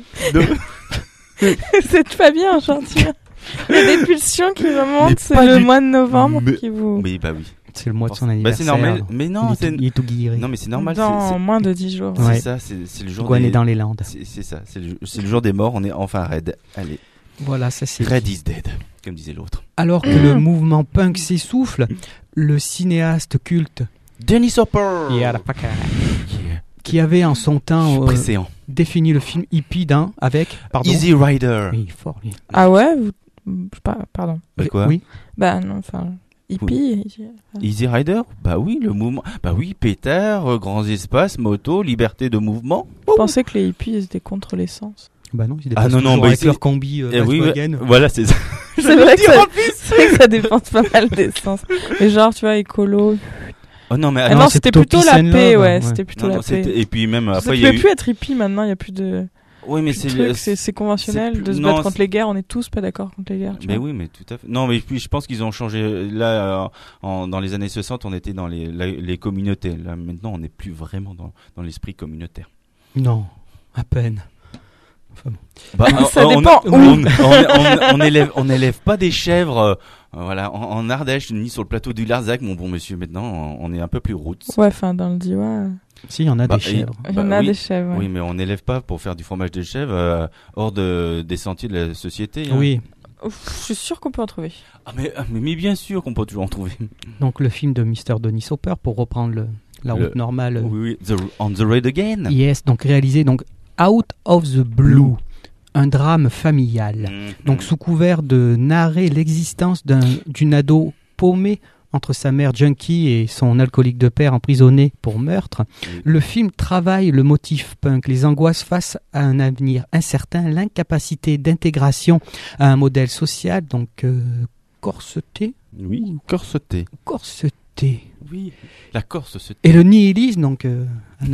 S5: C'est pas bien, gentil. Il y a des pulsions qui remontent,
S4: Mais
S5: c'est
S4: pas
S5: le
S4: du-
S5: mois de novembre
S4: Mais-
S5: qui vous...
S4: Mais bah oui.
S3: C'est le mois de son
S4: Bah,
S3: anniversaire.
S4: c'est normal, mais
S3: il,
S4: non,
S3: est
S4: c'est
S3: tout, il est tout guiré.
S4: non, mais c'est normal.
S5: Dans
S4: c'est- c'est-
S5: moins de dix jours.
S3: Ouais.
S4: C'est ça, c'est c'est le jour
S3: Gwen
S4: des...
S3: est dans les Landes.
S4: C'est c'est ça, c'est le, c'est le jour des morts, on est enfin raide. Allez,
S3: Voilà, ça c'est...
S4: Red is dead, comme disait l'autre.
S3: Alors que le mouvement punk s'essouffle, le cinéaste culte
S4: Dennis Hopper
S3: Yeah,
S4: Qui est
S3: qui avait en son temps euh,
S4: préséant.
S3: défini le film hippie dans avec pardon
S4: Easy Rider.
S3: oui fort lui.
S5: Ah ouais vous... je sais pas, Pardon.
S4: Bah quoi
S3: oui
S5: Bah non, enfin... Hippie...
S4: Easy Rider. Bah oui, le mouvement. Bah oui, pétard, euh, grands espaces, moto, liberté de mouvement.
S5: Je pensais que les hippies ils étaient contre l'essence.
S3: bah non ils
S4: Ah
S3: dépassent
S4: non, non,
S3: toujours
S4: bah
S3: avec
S4: ici-
S3: leur combi euh,
S4: Eh oui, ouais,
S3: Volkswagen.
S4: voilà, c'est ça.
S5: C'est vrai, que ça... c'est vrai que ça dépense pas mal d'essence. Mais genre, tu vois, écolo...
S4: Oh non, mais
S5: Ah
S4: attends,
S5: non,
S3: c'est
S5: c'était
S3: plutôt
S5: plutôt
S3: peace
S5: la
S3: and
S5: paix,
S3: love,
S5: ouais,
S3: ouais.
S5: c'était plutôt
S4: non,
S5: la
S4: non, c'était-
S5: paix.
S4: et puis même
S5: Ça
S4: après
S5: ne
S4: il y a
S5: peut
S4: eu.
S5: plus être hippie maintenant, il n'y a plus de
S4: Oui, mais
S5: plus
S4: c'est
S5: de
S4: le-
S5: trucs, c'est c'est conventionnel
S4: c'est plus-
S5: de se
S4: non,
S5: battre contre
S4: c'est-
S5: les guerres, on est tous pas d'accord contre les guerres. Tu
S4: Mais
S5: vois.
S4: oui, mais tout à fait. Non, mais puis je pense qu'ils ont changé. Là, euh, en, dans les années soixante, on était dans les, la- les communautés. Là, maintenant, on n'est plus vraiment dans, dans l'esprit communautaire.
S3: Non à peine. Enfin, bon.
S4: Bah,
S5: Ça
S4: on,
S5: dépend
S4: on,
S5: où.
S4: on, on, on élève, on élève pas des chèvres, euh, voilà, en, en Ardèche ni sur le plateau du Larzac, mon bon monsieur. Maintenant, on est un peu plus roots.
S5: Ouais, enfin, dans le Diois,
S3: Si il y en a
S4: Bah,
S3: des chèvres.
S5: il y
S4: Bah
S5: en a
S4: oui.
S5: des chèvres. ouais.
S4: Oui, mais on n'élève pas pour faire du fromage de chèvre euh, hors de, des sentiers de la société. hein.
S3: Oui
S5: Ouf, je suis sûr qu'on peut en trouver.
S4: Ah mais, mais, mais bien sûr qu'on peut toujours en trouver.
S3: Donc le film de mister Denis Hopper, pour reprendre le, la route
S4: le,
S3: normale.
S4: Oui, oui, the, On the Road Again.
S3: Yes, donc réalisé donc Out of the Blue, un drame familial.
S4: Mm-hmm.
S3: Donc sous couvert de narrer l'existence d'un, d'une ado paumée entre sa mère junkie et son alcoolique de père emprisonné pour meurtre, oui. Le film travaille le motif punk, les angoisses face à un avenir incertain, l'incapacité d'intégration à un modèle social, donc euh, corseté.
S4: Oui, corseté.
S3: Corseté.
S4: Oui, la Corse se
S3: Et le nihilisme, donc... Euh,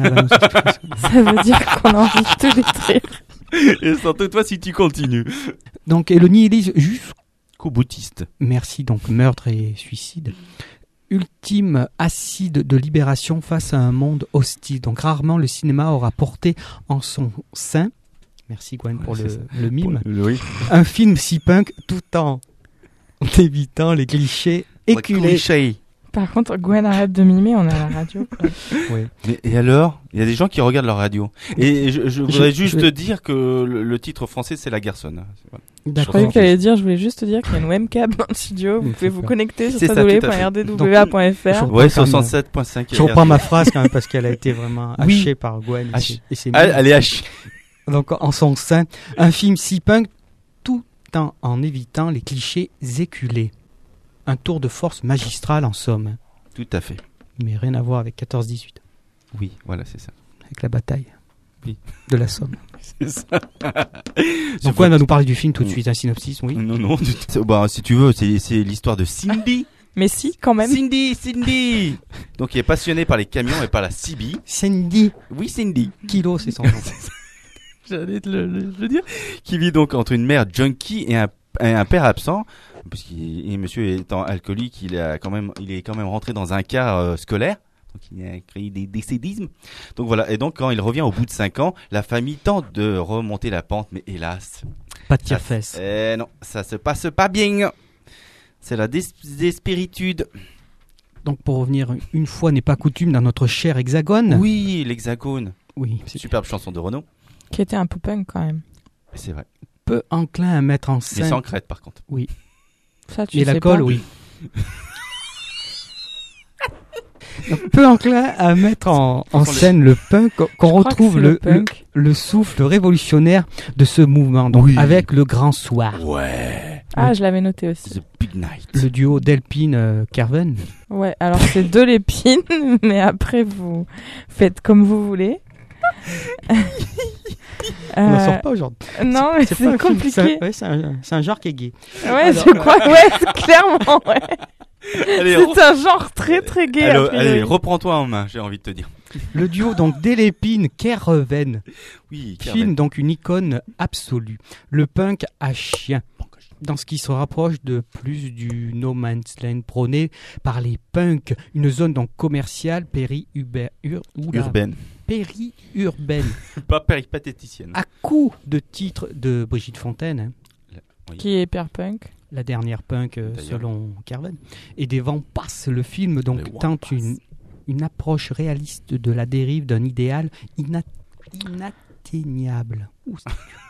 S5: ça veut dire qu'on a envie de te détruire.
S4: Et sente-toi si tu continues.
S3: Donc, et le nihilisme jusqu'au
S4: boutiste.
S3: Merci, donc meurtre et suicide. Ultime acide de libération face à un monde hostile. Donc rarement le cinéma aura porté en son sein, merci Gwen pour ouais, le, le mime,
S4: pour, oui.
S3: un film si punk tout en évitant les clichés éculés.
S5: Par contre, Gwen, arrête de mimer, on est à la radio.
S4: Oui. Mais, et alors, il y a des gens qui regardent la radio. Et je, je voudrais je, juste je... dire que le, le titre français, c'est La Garçonne.
S5: Voilà. D'accord. Je croyais qu'elle allait dire, je voulais juste te dire qu'il y a une webcam dans le studio. Vous pouvez vous connecter sur w w w point r d w a point f r.
S4: Ouais, soixante-sept point cinq.
S3: Je reprends ma phrase quand même parce qu'elle a été vraiment hachée oui. par Gwen.
S4: H- et c'est elle, elle est hachée.
S3: Donc, en son sein, un film si punk tout en, en évitant les clichés éculés. Un tour de force magistral en somme.
S4: Tout à fait.
S3: Mais rien à voir avec quatorze dix-huit.
S4: Oui, voilà, c'est ça.
S3: Avec la bataille.
S4: Oui.
S3: De la Somme.
S4: C'est ça.
S3: Donc, quoi, on va nous parler du film tout de suite, un synopsis, oui.
S4: Non, non, du tout. Bah, si tu veux, c'est, c'est l'histoire de Cindy.
S5: Mais si, quand même.
S4: Cindy, Cindy. Donc, il est passionné par les camions et par la C B.
S3: Cindy.
S4: Oui, Cindy.
S3: Kilo, c'est son nom.
S4: J'allais te le, le, le dire. Qui vit donc entre une mère junkie et un un père absent, parce que monsieur étant alcoolique, il a quand même, il est quand même rentré dans un cas euh, scolaire, donc il a créé des décédismes. Donc voilà, et donc quand il revient au bout de cinq ans, la famille tente de remonter la pente, mais hélas,
S3: pas de tire-fesse.
S4: Eh non, ça se passe pas bien. C'est la dés- déspiritude.
S3: Donc pour revenir, une fois n'est pas coutume dans notre cher Hexagone.
S4: Oui, l'Hexagone.
S3: Oui,
S4: c'est superbe chanson de Renaud.
S5: Qui était un peu punk quand même.
S4: C'est vrai.
S3: Peu enclin à mettre en scène.
S4: Mais sans crête, par contre.
S3: Oui.
S5: Ça, tu
S3: Et
S5: sais
S3: la colle,
S5: pas.
S3: oui. Donc, peu enclin à mettre en, en scène le punk, qu'on retrouve le, le, le souffle révolutionnaire de ce mouvement. Donc, oui. Avec le Grand Soir.
S4: Ouais.
S5: Ah, je l'avais noté aussi.
S4: The Big Night.
S3: Le duo Delpine-Carven.
S5: Euh, ouais, alors c'est deux Lépines, mais après, vous faites comme vous voulez.
S3: On n'en sort pas aujourd'hui.
S5: Non, mais c'est, c'est compliqué.
S3: C'est un, ouais, c'est, un, c'est un genre qui est gay.
S5: Ouais, alors, je crois, ouais, clairement, ouais. Allez, c'est re... un genre très très gay.
S4: Allez, allez, reprends-toi en main, j'ai envie de te dire.
S3: Le duo donc Delépine Kerven.
S4: Oui,
S3: filme donc une icône absolue. Le punk à chien. Dans ce qui se rapproche de plus du no man's land prôné par les punks, une zone donc commerciale péri-urbaine. Ur,
S4: urbaine.
S3: Péri-urbaine.
S4: Pas péripatéticienne.
S3: À coup de titre de Brigitte Fontaine. Hein.
S5: Oui. Qui est hyper punk.
S3: La dernière punk euh, selon Carven. Et des vents passent. Le film donc tente une, une approche réaliste de la dérive d'un idéal inat- inatteignable. Ouh,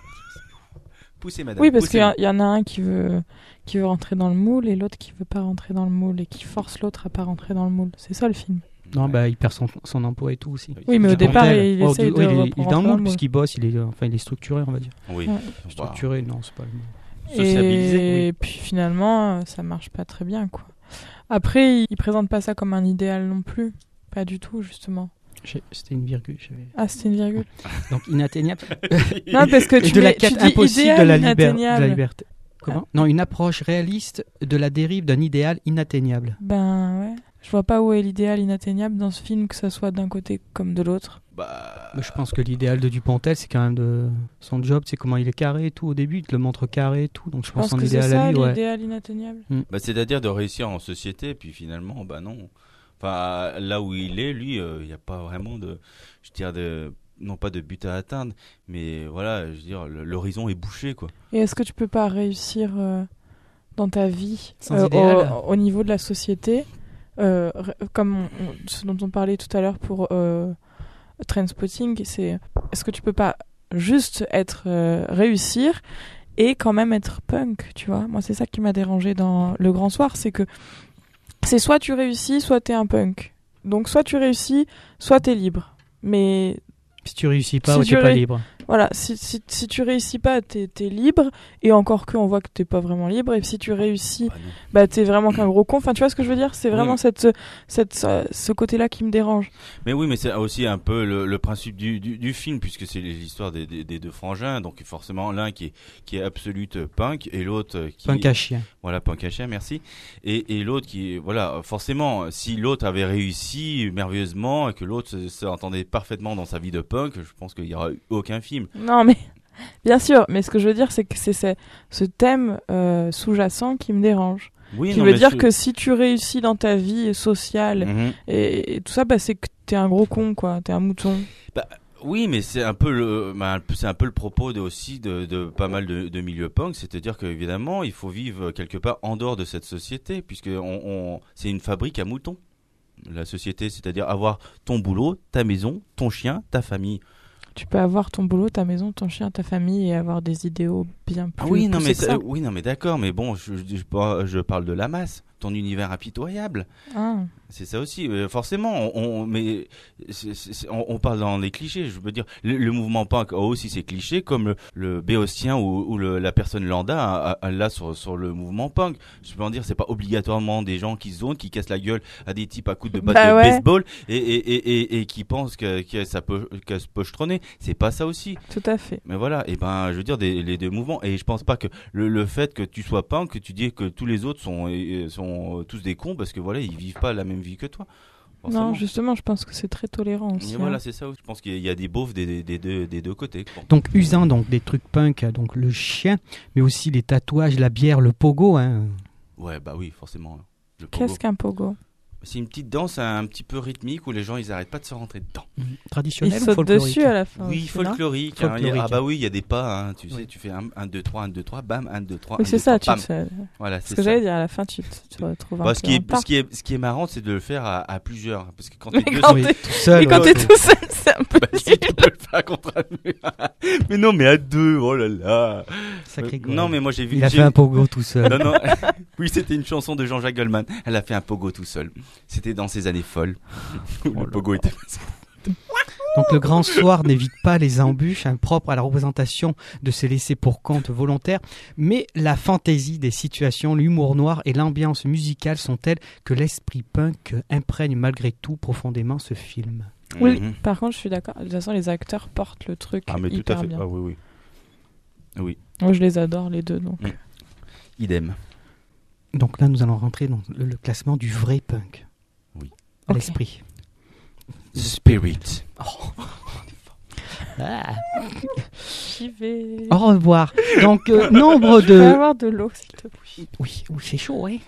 S4: Poussez, madame.
S5: Oui, parce
S4: poussez.
S5: qu'il y, y en a un qui veut, qui veut rentrer dans le moule et l'autre qui veut pas rentrer dans le moule et qui force l'autre à pas rentrer dans le moule. C'est ça le film.
S3: Non, ouais. bah il perd son, son emploi et tout aussi.
S5: Oui, mais au départ, il, il
S3: oh,
S5: essaye
S3: oui,
S5: de.
S3: Il, il est dans le moule puisqu'il bosse, il est, enfin, il est structuré, on va dire.
S4: Oui.
S5: Ouais.
S3: Structuré, non, c'est pas le mot.
S4: Sociabilisé.
S5: Et
S4: oui.
S5: puis finalement, ça marche pas très bien, quoi. Après, il, il présente pas ça comme un idéal non plus. Pas du tout, justement.
S3: J'ai, c'était une virgule. J'avais...
S5: Ah, c'était une virgule.
S3: Donc inatteignable.
S5: Non, parce que tu,
S3: de la
S5: mets,
S3: quête
S5: tu dis
S3: impossible
S5: idéal,
S3: de la, liber- de la
S5: inatteignable.
S3: liberté. Comment
S5: Ah.
S3: Non, une approche réaliste de la dérive d'un idéal inatteignable.
S5: Ben ouais. Je vois pas où est l'idéal inatteignable dans ce film, que ça soit d'un côté comme de l'autre.
S4: Bah...
S3: Bah, je pense que l'idéal de Dupontel, c'est quand même de son job, c'est comment il est carré et tout. Au début, il te le montre carré et tout. Donc je,
S5: Je
S3: pense
S5: pense
S3: son
S5: que
S3: idéal
S5: c'est ça,
S3: à lui, ouais.
S5: l'idéal inatteignable.
S3: Mm.
S4: Bah, c'est-à-dire de réussir en société, puis finalement, bah non. Enfin, là où il est, lui, il euh, n'y a pas vraiment de, je dirais, de, non pas de but à atteindre, mais voilà, je veux dire, le, l'horizon est bouché, quoi.
S5: Et est-ce que tu peux pas réussir euh, dans ta vie
S3: Sans
S5: euh,
S3: idéal.
S5: au, au niveau de la société, euh, comme on, on, ce dont on parlait tout à l'heure pour euh, Trainspotting, c'est est-ce que tu peux pas juste être euh, réussir et quand même être punk, tu vois. Moi, c'est ça qui m'a dérangé dans Le Grand Soir, c'est que c'est soit tu réussis, soit t'es un punk. Donc soit tu réussis, soit t'es libre. Mais
S3: si tu réussis pas,
S5: si
S3: ouais,
S5: tu
S3: t'es
S5: ré...
S3: pas libre.
S5: Voilà, si, si, si tu réussis pas, t'es, t'es libre, et encore que on voit que t'es pas vraiment libre, et si tu réussis, bah, bah t'es vraiment qu'un gros con. Enfin, tu vois ce que je veux dire ? C'est vraiment oui, cette, cette, ce, ce côté-là qui me dérange.
S4: Mais oui, mais c'est aussi un peu le, le principe du, du, du film, puisque c'est l'histoire des, des, des deux frangins, donc forcément l'un qui est, qui est absolute punk, et l'autre qui
S3: punk à chien.
S4: Voilà, punk à chien, merci. Et, et l'autre qui, voilà, forcément, si l'autre avait réussi merveilleusement et que l'autre s'entendait parfaitement dans sa vie de punk, je pense qu'il y aura eu aucun film.
S5: Non, mais bien sûr, mais ce que je veux dire, c'est que c'est, c'est ce thème euh, sous-jacent qui me dérange.
S4: Oui,
S5: qui
S4: non,
S5: veut dire
S4: je...
S5: que si tu réussis dans ta vie sociale mm-hmm. et, et tout ça, bah, c'est que t'es un gros con, quoi. T'es un mouton.
S4: Bah, oui, mais c'est un peu le, bah, c'est un peu le propos de, aussi de, de pas mal de, de milieux punk, c'est-à-dire qu'évidemment, il faut vivre quelque part en dehors de cette société, puisque on, on, c'est une fabrique à moutons. La société, c'est-à-dire avoir ton boulot, ta maison, ton chien, ta famille.
S5: Tu peux avoir ton boulot, ta maison, ton chien, ta famille et avoir des idéaux bien plus.
S4: Ah oui, non mais
S5: ça.
S4: oui, non mais d'accord, mais bon, je, je, je, je parle de la masse, ton univers impitoyable.
S5: Ah.
S4: C'est ça aussi, euh, forcément. On, on mais c'est, c'est, on, on parle dans les clichés. Je veux dire, le, le mouvement punk a aussi ses clichés, comme le, le béotien ou, ou le, la personne lambda a, a, a là sur, sur le mouvement punk. Je peux en dire, c'est pas obligatoirement des gens qui zonent, qui cassent la gueule à des types à coups de batte
S5: bah
S4: de
S5: ouais.
S4: baseball et, et, et, et, et qui pensent que, que ça peut que se pochetronner. C'est pas ça aussi.
S5: Tout à fait.
S4: Mais voilà, et ben, je veux dire, des, les deux mouvements. Et je pense pas que le, le fait que tu sois punk, que tu dis que tous les autres sont, sont tous des cons parce que voilà, ils vivent pas la même vie que toi. Forcément.
S5: Non, justement, je pense que c'est très tolérant aussi.
S4: Et voilà,
S5: hein.
S4: c'est ça. Je pense qu'il y a des beaufs des, des, des, deux, des deux côtés.
S3: Donc, usant donc des trucs punk, donc le chien, mais aussi les tatouages, la bière, le pogo. Hein.
S4: Ouais, bah oui, forcément.
S5: Le pogo. Qu'est-ce qu'un pogo ?
S4: C'est une petite danse un petit peu rythmique où les gens ils arrêtent pas de se rentrer dedans.
S3: Mmh. Traditionnel
S5: ils
S3: ou
S5: sautent
S3: folklorique ?
S5: Dessus à la fin.
S4: Oui,
S5: aussi,
S4: folklorique.
S3: folklorique.
S4: Hein, ah bah oui, il y a des pas. Hein, tu
S3: oui.
S4: sais, tu fais un, deux, trois, un, deux, trois, bam, un, deux, trois.
S5: Oui,
S4: un,
S5: c'est
S4: deux,
S5: ça.
S4: trois,
S5: Tu te fais...
S4: Voilà,
S5: c'est
S4: c'est
S5: ce que
S4: ça.
S5: j'allais dire. À la fin, tu te, tu te retrouves
S4: bah,
S5: un
S4: ce
S5: peu
S4: qui
S5: en
S4: est,
S5: part.
S4: ce qui est, ce qui est marrant, c'est de le faire à, à plusieurs, parce que quand
S5: mais
S4: t'es deux,
S5: quand
S4: oui,
S5: t'es
S3: tout seul,
S5: et quand
S3: ouais.
S5: t'es tout seul, c'est un peu.
S4: Bah, si tu peux le faire contre un mur. Mais non, mais à deux. Oh là là.
S3: Sacré
S4: euh, non, mais moi j'ai vu.
S3: Il a
S4: j'ai...
S3: fait un pogo tout seul.
S4: Non, non. Oui, c'était une chanson de Jean-Jacques Goldman. Elle a fait un pogo tout seul. C'était dans ses années folles. Oh le pogo était.
S3: Donc le grand soir n'évite pas les embûches hein, propres à la représentation de ces laissés pour compte volontaires, mais la fantaisie des situations, l'humour noir et l'ambiance musicale sont telles que l'esprit punk imprègne malgré tout profondément ce film.
S5: Oui,
S4: mm-hmm.
S5: Par contre je suis d'accord, de toute façon les acteurs portent le truc
S4: ah, mais
S5: hyper
S4: tout à fait.
S5: bien.
S4: Ah oui, oui. Oui.
S5: Moi je les adore les deux donc.
S4: Mm. Idem.
S3: Donc là nous allons rentrer dans le, le classement du vrai punk.
S4: Oui.
S3: À
S5: okay.
S3: l'esprit.
S4: Spirit.
S3: Oh. Ah.
S5: J'y vais.
S3: Au revoir. Donc euh, nombre
S5: Je
S3: de.
S5: peux avoir de l'eau s'il te plaît.
S3: Oui, oui, c'est chaud, hein.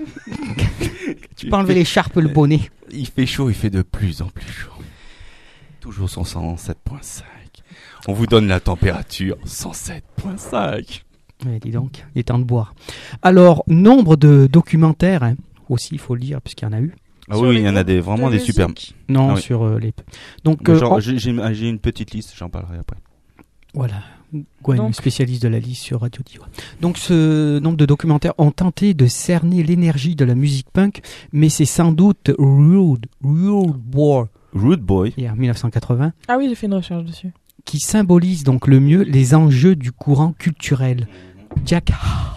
S3: Tu peux enlever l'écharpe, le bonnet.
S4: Il fait chaud, il fait de plus en plus chaud. Toujours son cent sept virgule cinq. On vous donne la température cent sept virgule cinq.
S3: Ouais, dis donc, il est temps de boire. Alors, nombre de documentaires, hein, aussi, il faut le dire, puisqu'il y en a eu.
S4: Ah oui, il y en a des, vraiment
S5: de
S4: des
S5: musique.
S4: super.
S3: Non,
S4: ah oui.
S3: sur euh, les. Donc,
S4: Moi,
S3: euh,
S4: genre,
S3: en...
S4: j'ai, j'ai, j'ai une petite liste, j'en parlerai après.
S3: Voilà. Gwen,
S5: Donc...
S3: spécialiste de la liste sur Radio Diva. Donc, ce nombre de documentaires ont tenté de cerner l'énergie de la musique punk, mais c'est sans doute Rude, Rude Boy,
S4: Rude Boy,
S3: en dix-neuf cent quatre-vingts,
S5: Ah oui, j'ai fait une recherche dessus.
S3: qui symbolise donc le mieux les enjeux du courant culturel. Jack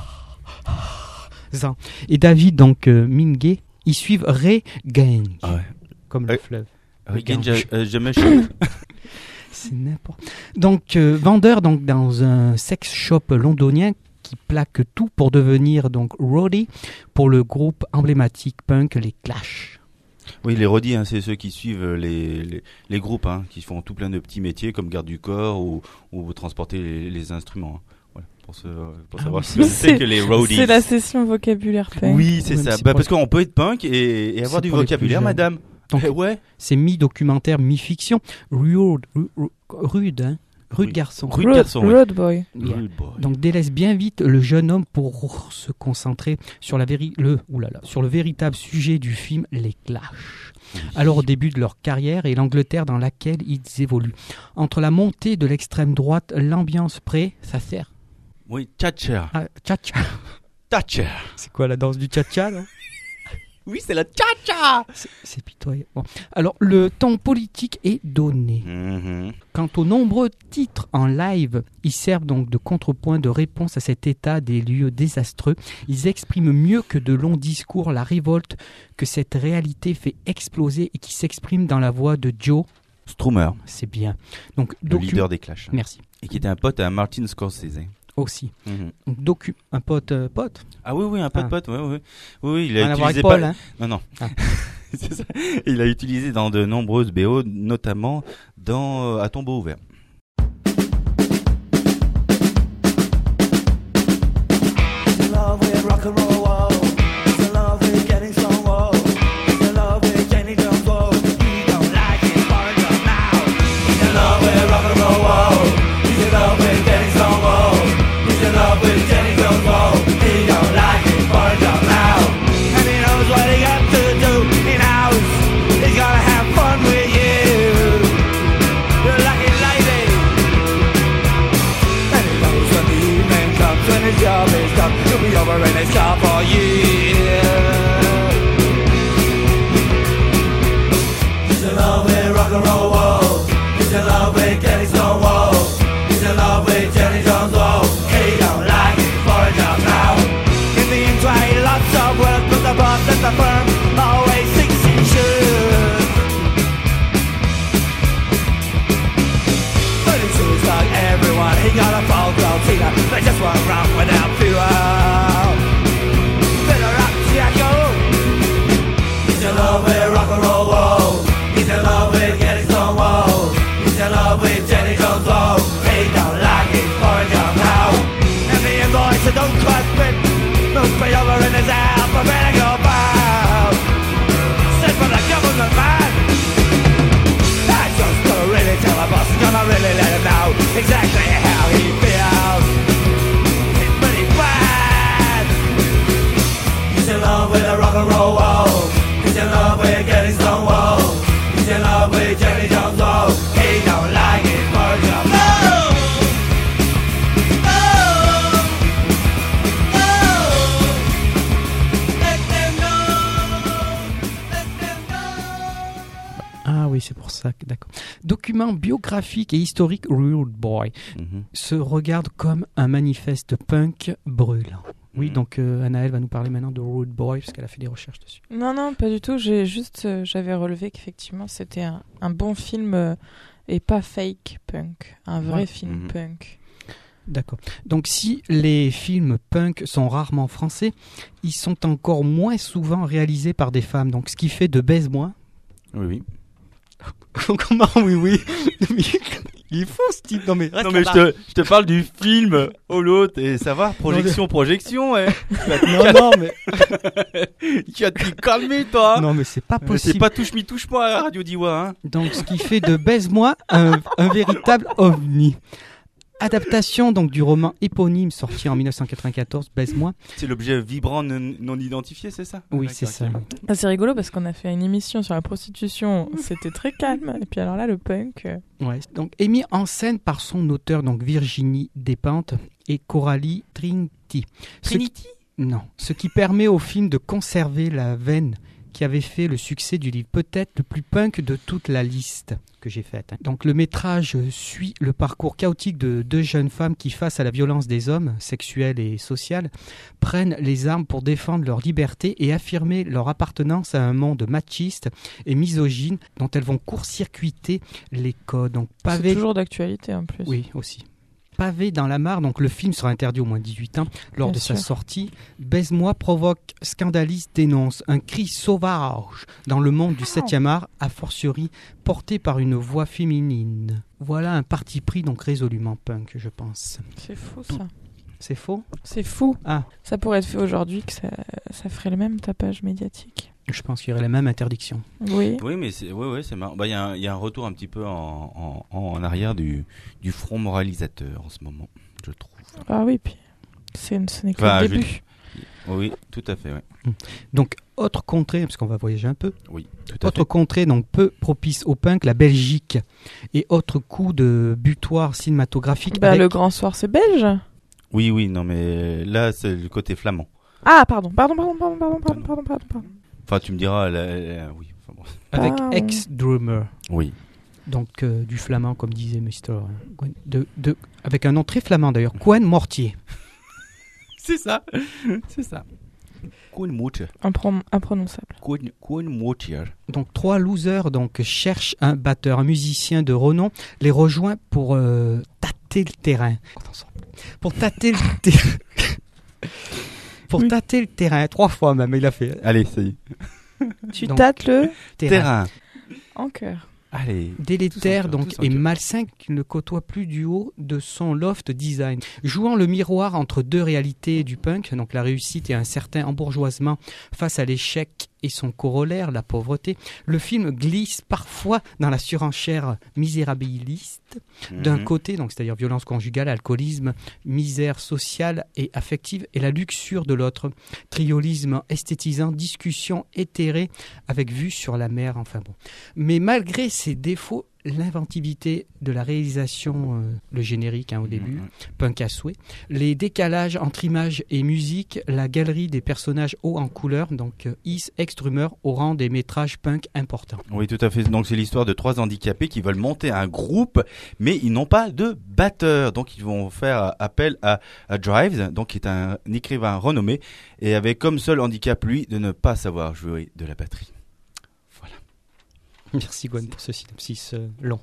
S3: Zan et David donc euh, Minguet y suivent Ray Gang,
S4: ah ouais.
S3: comme le
S4: Ouais.
S3: fleuve.
S4: Regain, je, euh, je me chante.
S3: C'est n'importe. Donc euh, vendeur donc dans un sex shop londonien qui plaque tout pour devenir donc roadie pour le groupe emblématique punk les Clash.
S4: Oui, les roadies, hein, c'est ceux qui suivent les, les, les groupes, hein, qui font tout plein de petits métiers comme garde du corps ou, ou transporter les, les instruments. Hein. Voilà, pour, ce, pour
S3: Ah
S4: savoir
S3: oui,
S4: ce que c'est que les roadies.
S5: C'est la session vocabulaire punk.
S4: Oui, c'est
S3: Même
S4: ça.
S3: si
S4: Bah,
S3: pour
S4: parce
S3: les-
S4: qu'on peut être punk et, et avoir
S3: C'est
S4: du
S3: pour les
S4: vocabulaire,
S3: plus jeunes.
S4: madame.
S3: Donc,
S4: Eh ouais.
S3: c'est mi-documentaire, mi-fiction. Rude, ru- ru- rude, hein, rude
S4: Oui.
S3: garçon.
S4: Rude
S5: Road,
S4: garçon, oui.
S5: Road Boy.
S3: Yeah.
S4: Rude Boy.
S3: Donc délaisse bien vite le jeune homme pour se concentrer sur, la véri- le, oulala, sur le véritable sujet du film, les Clash. Alors au début de leur carrière et l'Angleterre dans laquelle ils évoluent. Entre la montée de l'extrême droite, l'ambiance près, ça sert.
S4: Oui, Tcha-Tcha.
S3: Ah, Tcha-Tcha.
S4: Tcha-Tcha.
S3: C'est quoi la danse du Tcha-Tcha, non?
S4: Oui, c'est la Tcha-Tcha.
S3: C'est, c'est pitoyable. Bon. Alors, le ton politique est donné.
S4: Mm-hmm.
S3: Quant aux nombreux titres en live, ils servent donc de contrepoint, de réponse à cet état des lieux désastreux. Ils expriment mieux que de longs discours la révolte que cette réalité fait exploser et qui s'exprime dans la voix de Joe
S4: Strummer.
S3: C'est bien. Donc,
S4: le
S3: docu...
S4: leader des Clash.
S3: Merci.
S4: Et qui était un pote à Martin Scorsese.
S3: Aussi.
S4: Mm-hmm.
S3: Donc, docu... Un pote euh, pote
S4: Ah oui, oui, un pote
S3: ah.
S4: pote. Oui, oui. Oui, oui, il a
S3: Rien
S4: utilisé
S3: Paul,
S4: pas...
S3: hein.
S4: Non, non.
S3: Ah.
S4: C'est ça. Il a utilisé dans de nombreuses B O, notamment dans euh, À tombeau ouvert.
S3: Document biographique et historique, Rude Boy mm-hmm. se regarde comme un manifeste punk brûlant. Oui, mm-hmm. donc euh, Anaëlle va nous parler maintenant de Rude Boy parce qu'elle a fait des recherches dessus.
S5: Non, non, pas du tout. J'ai juste, euh, j'avais relevé qu'effectivement c'était un, un bon film euh, et pas fake punk, un vrai ouais. film mm-hmm. punk.
S3: D'accord. Donc si les films punk sont rarement français, ils sont encore moins souvent réalisés par des femmes. Donc ce qui fait de Baise-moi.
S4: Oui, oui.
S3: Comment oui oui il est fou ce type. Non mais,
S4: non, mais je, te, je te parle du film oh l'autre et ça va projection projection ouais.
S3: non non mais
S4: tu vas te calmer toi.
S3: Non mais c'est pas possible.
S4: C'est pas touche mi touche moi à Radio Diwa hein.
S3: Donc ce qui fait de Baise-moi un, un véritable ovni. Adaptation donc du roman éponyme sorti en dix-neuf cent quatre-vingt-quatorze, Baise-moi. C'est
S4: l'objet vibrant non, non identifié, c'est ça?
S3: Oui, c'est ça.
S5: Ah, c'est rigolo parce qu'on a fait une émission sur la prostitution, c'était très calme. Et puis alors là, le punk. Euh...
S3: Ouais. Donc émis en scène par son auteur donc Virginie Despentes et Coralie Trinity.
S4: Trinity?
S3: Ce... Non. Ce qui permet au film de conserver la veine qui avait fait le succès du livre, peut-être le plus punk de toute la liste que j'ai faite. Donc le métrage suit le parcours chaotique de deux jeunes femmes qui, face à la violence des hommes, sexuelle et sociale, prennent les armes pour défendre leur liberté et affirmer leur appartenance à un monde machiste et misogyne dont elles vont court-circuiter les codes. Donc, pavé...
S5: C'est toujours d'actualité en plus.
S3: Oui, aussi. Pavé dans la mare, donc le film sera interdit au moins dix-huit ans lors Bien de sûr. sa sortie. Baise-moi provoque, scandalise, dénonce un cri sauvage dans le monde du septième art, a fortiori porté par une voix féminine. Voilà un parti pris donc résolument punk, je pense.
S5: C'est fou ça.
S3: C'est faux ?
S5: C'est fou.
S3: Ah.
S5: Ça pourrait être fait aujourd'hui, que ça, ça ferait le même tapage médiatique.
S3: Je pense qu'il y aurait la même interdiction.
S5: Oui.
S4: Oui, mais c'est, oui, oui, c'est marrant. Bah, il y a un, il y a un retour un petit peu en, en, en arrière du, du front moralisateur en ce moment, je trouve.
S5: Ah oui, puis c'est, ce n'est que
S4: enfin,
S5: le début.
S4: Je... Oui, tout à fait, oui.
S3: Donc, autre contrée, parce qu'on va voyager un peu.
S4: Oui, tout à
S3: autre
S4: fait.
S3: contrée, donc peu propice au punk, la Belgique. Et autre coup de butoir cinématographique.
S5: Bah,
S3: avec...
S5: Le Grand Soir, c'est belge.
S4: Oui, oui, non, mais là, c'est le côté flamand.
S5: Ah, pardon, pardon, pardon, pardon, pardon, pardon, pardon, pardon, pardon.
S4: Enfin, tu me diras, là, là, oui. Enfin, bon.
S3: Avec
S5: Ah,
S3: ex-drummer.
S4: Oui.
S3: Donc euh, du flamand, comme disait mister De, de, avec un nom très flamand d'ailleurs, Koen Mortier.
S4: C'est ça, c'est ça. Koen Mortier.
S5: Impron- imprononçable.
S4: Koen, Koen Mortier.
S3: Donc trois losers donc cherchent un batteur, un musicien de renom, les rejoint pour euh, tâter le terrain. Pour tâter le terrain. Pour
S5: Oui.
S3: tâter le terrain, trois fois même, il a fait.
S4: Allez, ça y est.
S5: Tu
S3: Donc,
S5: tâtes le
S3: Terrain.
S4: Terrain.
S5: en cœur.
S4: Allez.
S3: Délétère
S4: Tous en cœur,
S3: donc
S4: tous en
S3: et
S4: cœur.
S3: malsain qu'il ne côtoie plus du haut de son loft design. Jouant le miroir entre deux réalités du punk, donc la réussite et un certain embourgeoisement face à l'échec et son corollaire, la pauvreté, le film glisse parfois dans la surenchère misérabiliste d'un
S4: Mhm.
S3: côté, donc c'est-à-dire violence conjugale, alcoolisme, misère sociale et affective, et la luxure de l'autre, triolisme esthétisant, discussion éthérée avec vue sur la mer, enfin bon. Mais malgré ces défauts, l'inventivité de la réalisation, euh, le générique hein, au début,
S4: Mhm.
S3: punk à souhait, les décalages entre images et musique, la galerie des personnages hauts en couleur, donc euh, Is, ex-drummer, au rang des métrages punk importants.
S4: Oui, tout à fait. Donc, c'est l'histoire de trois handicapés qui veulent monter un groupe, mais ils n'ont pas de batteur. Donc, ils vont faire appel à, à Drives, donc qui est un, un écrivain renommé, et avec comme seul handicap, lui, de ne pas savoir jouer de la batterie.
S3: Merci Gwen pour ce synopsis euh, long.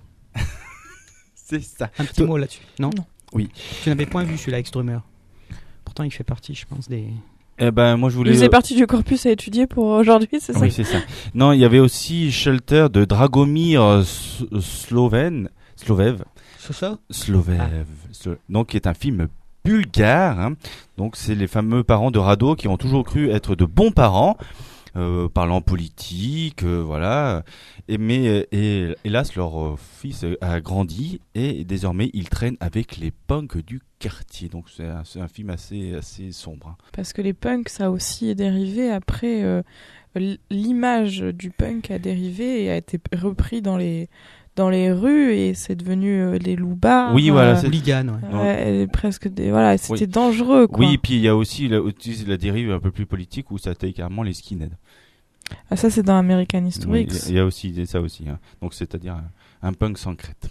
S4: C'est ça.
S3: Un petit
S4: Toi-
S3: mot là-dessus, non
S5: Non.
S4: Oui.
S3: Tu n'avais point vu celui-là, ex-drummer. Pourtant, il fait partie, je pense, des...
S4: Eh ben, moi, je voulais...
S5: Il faisait partie du corpus à étudier pour aujourd'hui, c'est ça?
S4: Oui, c'est ça. Non, il y avait aussi Shelter de Dragomir euh, S- Sloven, Slovev,
S3: C'est ça
S4: Slovev, Slo- donc qui est un film bulgare. Hein. Donc, c'est les fameux parents de Rado qui ont toujours cru être de bons parents, euh, parlant politique, euh, voilà. Et mais euh, et, hélas, leur euh, fils a grandi et désormais il traîne avec les punks du quartier. Donc, c'est un, c'est un film assez assez sombre. Hein.
S5: Parce que les punks, ça a aussi dérivé après. euh, l- L'image du punk a dérivé et a été repris dans les dans les rues et c'est devenu euh, les loupards.
S4: Oui, voilà,
S5: euh,
S4: c'est-
S3: Hooligan, ouais.
S5: ouais, et presque des voilà, c'était
S4: Oui.
S5: dangereux quoi.
S4: Oui, puis il y a aussi la, aussi la dérive un peu plus politique où ça attaque carrément les skinheads.
S5: Ah, ça c'est dans American
S4: Oui,
S5: History
S4: Il
S5: X.
S4: y, a- il y a aussi ça aussi. Hein. Donc c'est-à-dire un, un punk sans crête.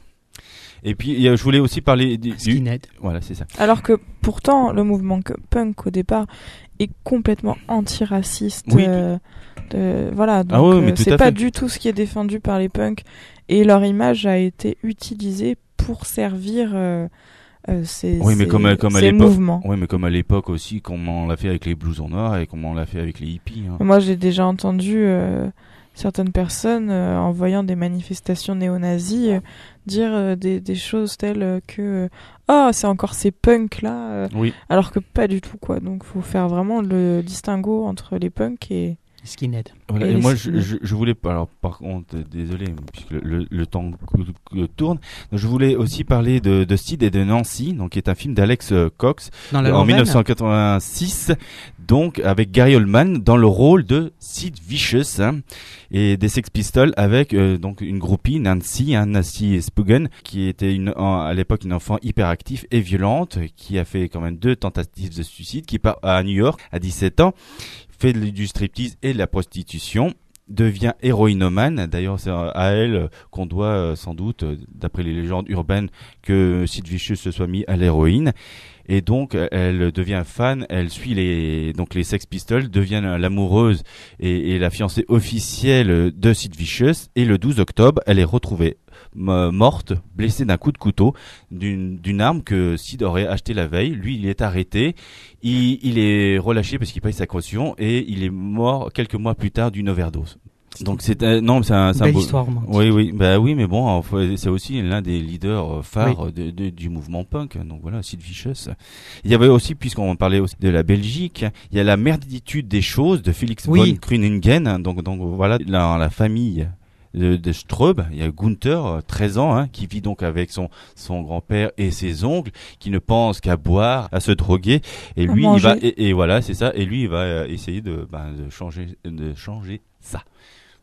S4: Et puis il y a- je voulais aussi parler du, du-
S3: Skinhead.
S4: voilà, c'est ça.
S5: Alors que pourtant le mouvement que- punk au départ est complètement antiraciste.
S4: Oui.
S5: euh, de- voilà, donc
S4: Ah ouais, mais
S5: euh,
S4: tout
S5: c'est
S4: à
S5: pas
S4: fait.
S5: du tout ce qui est défendu par les punks et leur image a été utilisée pour servir euh, euh, ces,
S4: Oui, mais
S5: ces-
S4: comme à- comme à
S5: ces
S4: l'époque.
S5: mouvements.
S4: Oui, mais comme à l'époque aussi, comment on l'a fait avec les blousons noirs et comment on l'a fait avec les hippies. Hein.
S5: Moi, j'ai déjà entendu euh, certaines personnes, euh, en voyant des manifestations néo-nazis, euh, dire euh, des, des choses telles euh, que « Oh, c'est encore ces punks-là euh,
S4: Oui.
S5: alors que pas du tout, quoi. Donc, faut faire vraiment le distinguo entre les punks et...
S3: Skinhead.
S4: Voilà,
S5: Et
S4: et
S5: les
S4: moi, je,
S5: skinheads.
S4: je, je voulais pas. Alors, par contre, euh, désolé, puisque le, le, le temps cou- cou- tourne. Je voulais aussi parler de, de Sid et de Nancy, donc qui est un film d'Alex euh, Cox
S3: Dans la
S4: en
S3: Lorraine,
S4: mille neuf cent quatre-vingt-six, donc avec Gary Oldman dans le rôle de Sid Vicious hein, et des Sex Pistols avec euh, donc une groupie Nancy, hein, Nancy Spuggen, qui était une, en- à l'époque une enfant hyperactive et violente, qui a fait quand même deux tentatives de suicide, qui part à New York à dix-sept ans, fait de- du striptease et de la prostitution, devient héroïnomane. D'ailleurs, c'est à elle qu'on doit euh, sans doute, euh, d'après les légendes urbaines, que Sid Vicious se soit mis à l'héroïne. Et donc, elle devient fan, elle suit les donc les Sex Pistols, devient l'amoureuse et, et la fiancée officielle de Sid Vicious. Et le douze octobre, elle est retrouvée m- morte, blessée d'un coup de couteau d'une d'une arme que Sid aurait acheté la veille. Lui, il est arrêté, il, il est relâché parce qu'il paye sa caution et il est mort quelques mois plus tard d'une overdose. Donc c'est un- non, c'est un, c'est un
S3: Belle
S4: beau-
S3: histoire romantique.
S4: Oui, oui, bah oui, mais bon, en fait, c'est aussi l'un des leaders euh, phares de, de- du mouvement punk. Donc voilà, Sid Vicious. Il y avait aussi, puisqu'on parlait aussi de la Belgique, il y a la merditude des choses de Felix
S3: Oui.
S4: von Kruningen. Donc, donc voilà, la, la famille de, de Straub. Il y a Gunther, euh, treize ans, hein, qui vit donc avec son son grand-père et ses oncles, qui ne pense qu'à boire, à se droguer. Et
S5: À
S4: lui, il va
S5: manger.
S4: et, et voilà, c'est ça. Et lui, il va euh, essayer de, ben, de changer, de changer ça.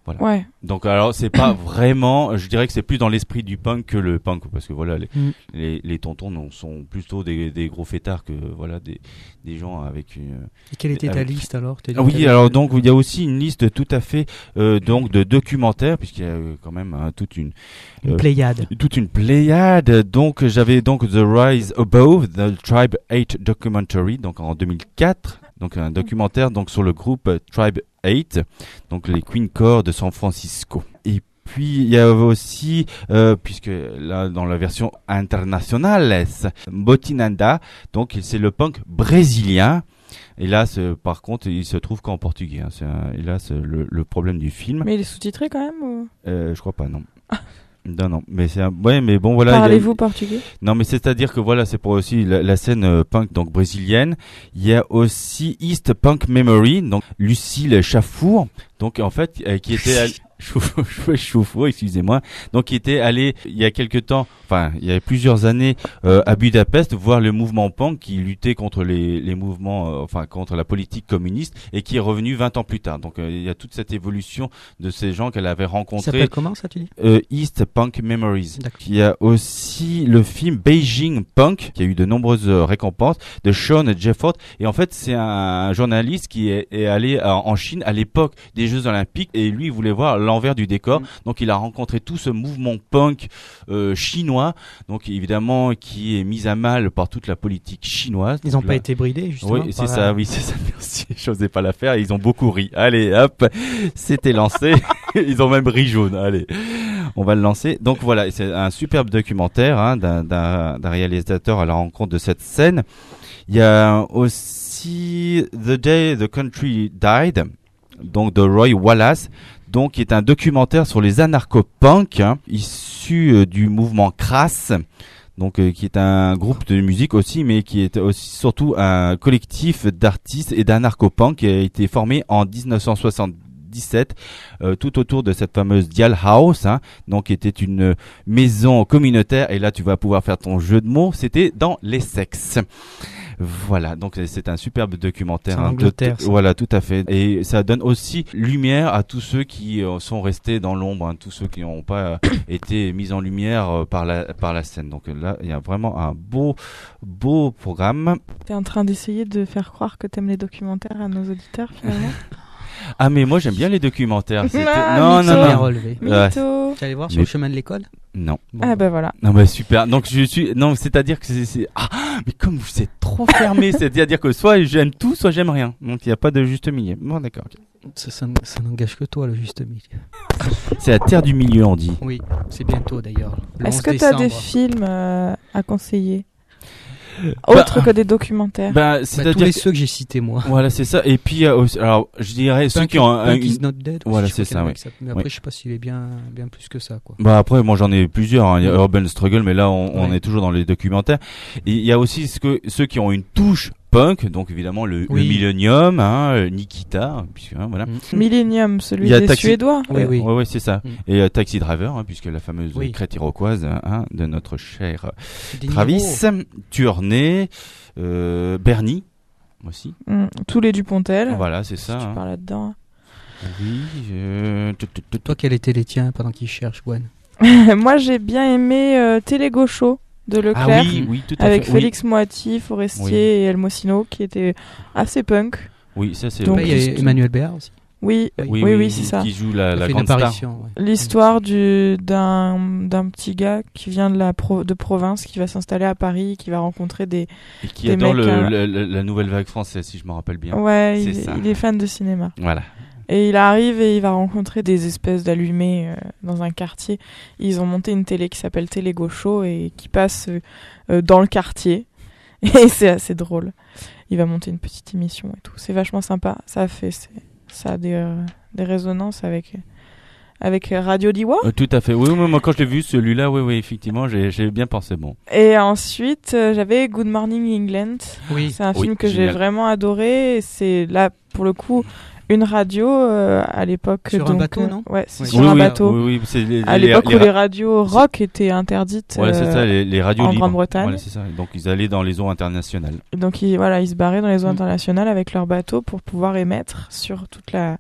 S4: Voilà.
S5: Ouais.
S4: Donc alors c'est pas vraiment, je dirais que c'est plus dans l'esprit du punk que le punk, parce que voilà les
S3: Mm.
S4: les, les tontons non, sont plutôt des, des gros fêtards que voilà des des gens avec une.
S3: Et quelle était ta
S4: avec-
S3: liste alors? T'as dit
S4: Ah
S3: que
S4: oui,
S3: t'avais-
S4: alors donc il y a aussi une liste tout à fait euh, donc de documentaires, puisqu'il y a euh, quand même hein, toute une
S3: Une
S4: euh,
S3: pléiade.
S4: toute une pléiade. Donc j'avais donc The Rise Above, The Tribe eight Documentary, donc en deux mille quatre, donc un documentaire donc sur le groupe euh, Tribe eight, donc les Queen Corps de San Francisco. Et puis il y a aussi, euh, puisque là dans la version internationale, Botinanda, donc c'est le punk brésilien. Hélas, euh, par contre, il se trouve qu'en portugais. Hein. C'est un- hélas le, le problème du film.
S5: Mais il est sous-titré quand même ou...
S4: Euh, je crois pas, non. Non, non, mais c'est un... ouais, mais bon, voilà. il y a-
S5: Parlez-vous portugais?
S4: Non, mais c'est-à-dire que voilà, c'est pour aussi la, la scène euh, punk donc brésilienne. Il y a aussi East Punk Memory, donc Lucille Chafour, donc en fait euh, qui était allée... Choufou, choufou, excusez-moi. Donc, qui était allé il y a quelque temps, enfin, il y a plusieurs années euh, à Budapest voir le mouvement punk qui luttait contre les, les mouvements, euh, enfin, contre la politique communiste et qui est revenu vingt ans plus tard. Donc, euh, il y a toute cette évolution de ces gens qu'elle avait
S3: Ça
S4: rencontrés.
S3: s'appelle comment ça, tu dis?
S4: Euh, East Punk Memories.
S3: D'accord.
S4: Il y a aussi le film Beijing Punk qui a eu de nombreuses euh, récompenses de Sean Jefford. Et en fait, c'est un journaliste qui est, est allé en, en Chine à l'époque des Jeux Olympiques et lui il voulait voir l'envers du décor.
S3: Mm.
S4: Donc il a rencontré tout ce mouvement punk euh, chinois, donc évidemment qui est mis à mal par toute la politique chinoise.
S3: Ils n'ont
S4: Donc
S3: pas
S4: là-
S3: été bridés, justement.
S4: oui,
S3: par
S4: c'est
S3: la-
S4: ça, oui, c'est ça, merci. Je n'osais pas la faire, ils ont beaucoup ri. Allez, hop, c'était lancé. Ils ont même ri jaune. Allez, on va le lancer. Donc voilà, c'est un superbe documentaire hein, d'un, d'un, d'un réalisateur à la rencontre de cette scène. Il y a aussi The Day the Country Died, donc de Roy Wallace, donc qui est un documentaire sur les anarcho-punks hein, issus euh, du mouvement Crass. Donc, euh, qui est un groupe de musique aussi, mais qui est aussi surtout un collectif d'artistes et d'anarcho-punk qui a été formé en dix-neuf cent soixante-dix-sept, euh, tout autour de cette fameuse Dial House, hein, donc qui était une maison communautaire. Et là, tu vas pouvoir faire ton jeu de mots. C'était dans l'Essex. Voilà, donc c'est un superbe documentaire.
S3: C'est en
S4: hein,
S3: Angleterre,
S4: tout-
S3: ça.
S4: voilà, tout à fait. Et ça donne aussi lumière à tous ceux qui euh, sont restés dans l'ombre, hein, tous ceux qui n'ont pas euh, été mis en lumière euh, par la par la scène. Donc là, il y a vraiment un beau beau programme.
S5: T'es en train d'essayer de faire croire que t'aimes les documentaires à nos auditeurs finalement?
S4: Ah mais moi j'aime bien les documentaires. C'était-
S5: Ah,
S4: non,
S5: mytho.
S4: non,
S3: Bien
S4: non,
S3: relevé.
S4: Ouais.
S5: Mytho.
S3: Tu allais voir sur
S4: Mais-
S3: le chemin de l'école?
S4: non.
S3: Bon,
S5: Ah bah voilà.
S4: Non bah super. Donc je suis non, c'est-à-dire que c'est, c'est... ah mais comme vous êtes trop fermé, c'est-à-dire que soit j'aime tout, soit j'aime rien. Donc il n'y a pas de juste milieu. Bon d'accord. ok.
S3: Ça, ça, ça n'engage que toi, le juste milieu.
S4: C'est la terre du milieu, on dit.
S3: Oui, c'est bientôt d'ailleurs. Le
S5: Est-ce
S3: onze
S5: que t'as des
S3: décembre.
S5: films euh, à conseiller autres que des documentaires?
S4: Bah
S3: Bah,
S4: c'est-à-dire
S3: tous les
S4: que-
S3: ceux que j'ai cités, moi.
S4: voilà c'est ça. Et puis il y a aussi- alors je dirais ceux
S3: Punk,
S4: qui ont un,
S3: Punk
S4: une-
S3: is not dead.
S4: Voilà,
S3: je crois
S4: c'est
S3: qu'il y en a
S4: ça,
S3: un
S4: oui.
S3: qui s'appelle- Mais après,
S4: Oui.
S3: je sais pas s'il est bien, bien plus que ça, quoi.
S4: Bah après moi j'en ai plusieurs, hein. Il y a Urban Struggle, mais là on, on
S3: Ouais.
S4: est toujours dans les documentaires. Et il y a aussi ce que ceux qui ont une touche punk, donc évidemment le,
S3: Oui.
S4: le Millennium, hein, euh, Nikita, puisque hein, voilà.
S3: Mm.
S5: Millennium, celui
S4: Il y a
S5: des
S4: Taxi-
S5: Suédois.
S3: Oui, oui.
S4: Ouais, ouais, c'est ça.
S3: Mm.
S4: Et euh, Taxi Driver, hein, puisque la fameuse
S3: Oui.
S4: crête iroquoise hein, de notre cher
S3: Des
S4: Travis,
S3: Niro.
S4: Tournai, euh, Bernie aussi.
S5: Mm, tous les Dupontel.
S4: Voilà, c'est
S5: Si
S4: ça.
S5: tu
S4: hein.
S5: parles là-dedans.
S4: Oui. je- tout, tout, tout,
S3: Toi, quels étaient les tiens pendant qu'ils cherchent, Gwen?
S5: Moi, j'ai bien aimé euh, Télé-Gaucho de
S4: Ah
S5: Leclerc.
S4: oui, oui, tout à
S5: Avec
S4: fait.
S5: Félix Moati, Forestier
S4: Oui.
S5: et El Mocino, qui était assez punk.
S4: Oui, oui ça c'est.
S5: Donc,
S3: Après, il y a
S5: qu'est-ce
S3: Emmanuel Béard aussi.
S5: Oui,
S3: Oui,
S5: oui, oui, c'est ça.
S4: Qui joue la,
S3: Il a
S4: la
S3: fait une
S4: grande star.
S3: apparition. ouais.
S5: L'histoire du d'un d'un petit gars qui vient de la pro- de province, qui va s'installer à Paris, qui va rencontrer des
S4: Et qui
S5: Des
S4: adore
S5: mecs,
S4: le,
S5: hein.
S4: le- le- la nouvelle vague française, si je me rappelle bien.
S5: ouais,
S4: C'est
S5: il,
S4: ça.
S5: il est fan de cinéma.
S4: Voilà.
S5: Et il arrive et il va rencontrer des espèces d'allumés euh, dans un quartier. Ils ont monté une télé qui s'appelle Télé Gaucho et qui passe euh, euh, dans le quartier. Et c'est assez drôle. Il va monter une petite émission et tout. C'est vachement sympa. Ça a fait, c'est- ça a des, euh, des résonances avec avec Radio Diwa.
S4: Euh, tout à fait. Oui, oui, moi quand je l'ai vu celui-là, oui, oui, effectivement, j'ai, j'ai bien pensé. Bon.
S5: Et ensuite, euh, j'avais Good Morning England.
S3: Oui.
S5: C'est un
S4: Oui,
S5: film que j'ai
S4: génial.
S5: vraiment adoré. Et c'est là, pour le coup, une radio euh, à l'époque.
S3: Sur un
S5: donc,
S3: bateau,
S5: euh,
S3: non
S5: Ouais, c'est
S3: Oui.
S5: sur
S4: oui,
S5: un
S4: oui,
S5: bateau.
S4: Oui, oui, c'est les,
S5: À
S4: les-
S5: l'époque
S4: les
S5: où
S4: ra-
S5: les radios rock étaient interdites.
S4: Ouais, c'est
S5: euh,
S4: ça, les, les radios
S5: en
S4: libres.
S5: Grande-Bretagne.
S4: Voilà, c'est ça. Donc ils allaient dans les eaux internationales.
S5: Donc ils, voilà, ils se barraient dans les eaux
S3: Mm.
S5: internationales avec leur bateau pour pouvoir émettre sur toute la,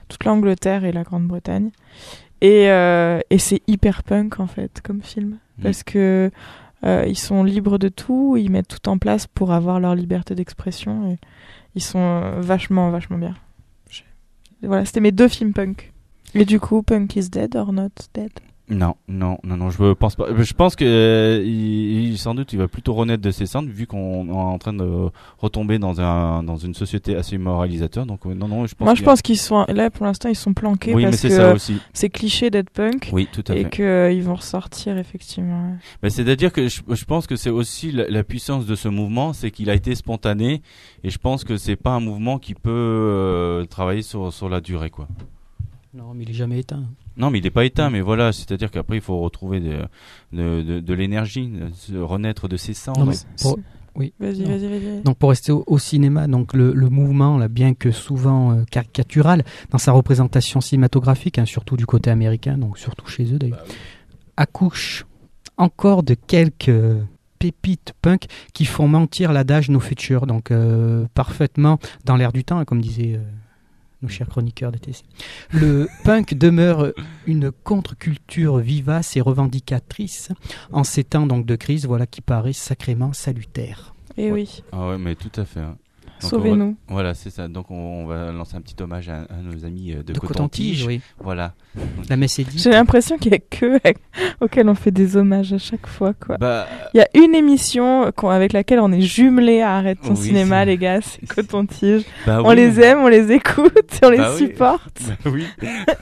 S5: toute l'Angleterre et la Grande-Bretagne. Et, euh, et c'est hyper punk en fait comme film, mmh. parce que euh, ils sont libres de tout, ils mettent tout en place pour avoir leur liberté d'expression. Et ils sont vachement, vachement bien. Je... Voilà, c'était mes deux films punk. Et du coup, Punk is dead or not dead?
S4: Non, non, non, non, je pense pas. Je pense que euh, il, il, sans doute, il va plutôt renaître de ses cendres, vu qu'on est en train de retomber dans un dans une société assez moralisateur. Donc euh, non, non, je pense.
S5: Moi, je pense qu'ils sont là pour l'instant, ils sont planqués
S4: oui,
S5: parce
S4: mais c'est
S5: que
S4: ça aussi.
S5: C'est cliché d'être punk.
S4: Oui, tout à
S5: et
S4: fait.
S5: Et qu'ils euh, vont ressortir effectivement.
S4: Mais c'est-à-dire que je, je pense que c'est aussi la, la puissance de ce mouvement, c'est qu'il a été spontané, et je pense que c'est pas un mouvement qui peut euh, travailler sur sur la durée, quoi.
S3: Non, mais il est jamais éteint.
S4: Non, mais il n'est pas éteint, mais voilà, c'est-à-dire qu'après, il faut retrouver de, de, de, de l'énergie, de renaître de ses cendres.
S3: Non, pour... Oui.
S5: Vas-y, vas-y, vas-y.
S3: Donc, pour rester au, au cinéma, donc le, le mouvement, là, bien que souvent euh, caricatural dans sa représentation cinématographique, hein, surtout du côté américain, donc surtout chez eux d'ailleurs, bah, oui. accouche encore de quelques euh, pépites punk qui font mentir l'adage No Future, donc euh, parfaitement dans l'air du temps, hein, comme disait... Euh, nos chers chroniqueurs de T C. Le punk demeure une contre-culture vivace et revendicatrice en ces temps donc de crise, voilà qui paraît sacrément salutaire.
S5: Et
S4: ouais.
S5: oui.
S4: Ah ouais, mais tout à fait. Hein. Donc
S5: Sauvez-nous.
S4: Va, voilà, c'est ça. Donc on, on va lancer un petit hommage à, à nos amis de,
S3: de
S4: Coton-Tige.
S3: Oui.
S4: Voilà.
S3: La messe est dite.
S5: J'ai l'impression qu'il n'y a que auquel on fait des hommages à chaque fois, quoi.
S4: Bah...
S5: Il y a une émission avec laquelle on est jumelés à Arrête ton
S4: oui,
S5: cinéma,
S4: c'est...
S5: les gars, c'est Coton-Tige.
S4: Bah,
S5: on
S4: oui.
S5: les aime, on les écoute, on
S4: bah,
S5: les
S4: oui.
S5: supporte.
S4: Bah oui.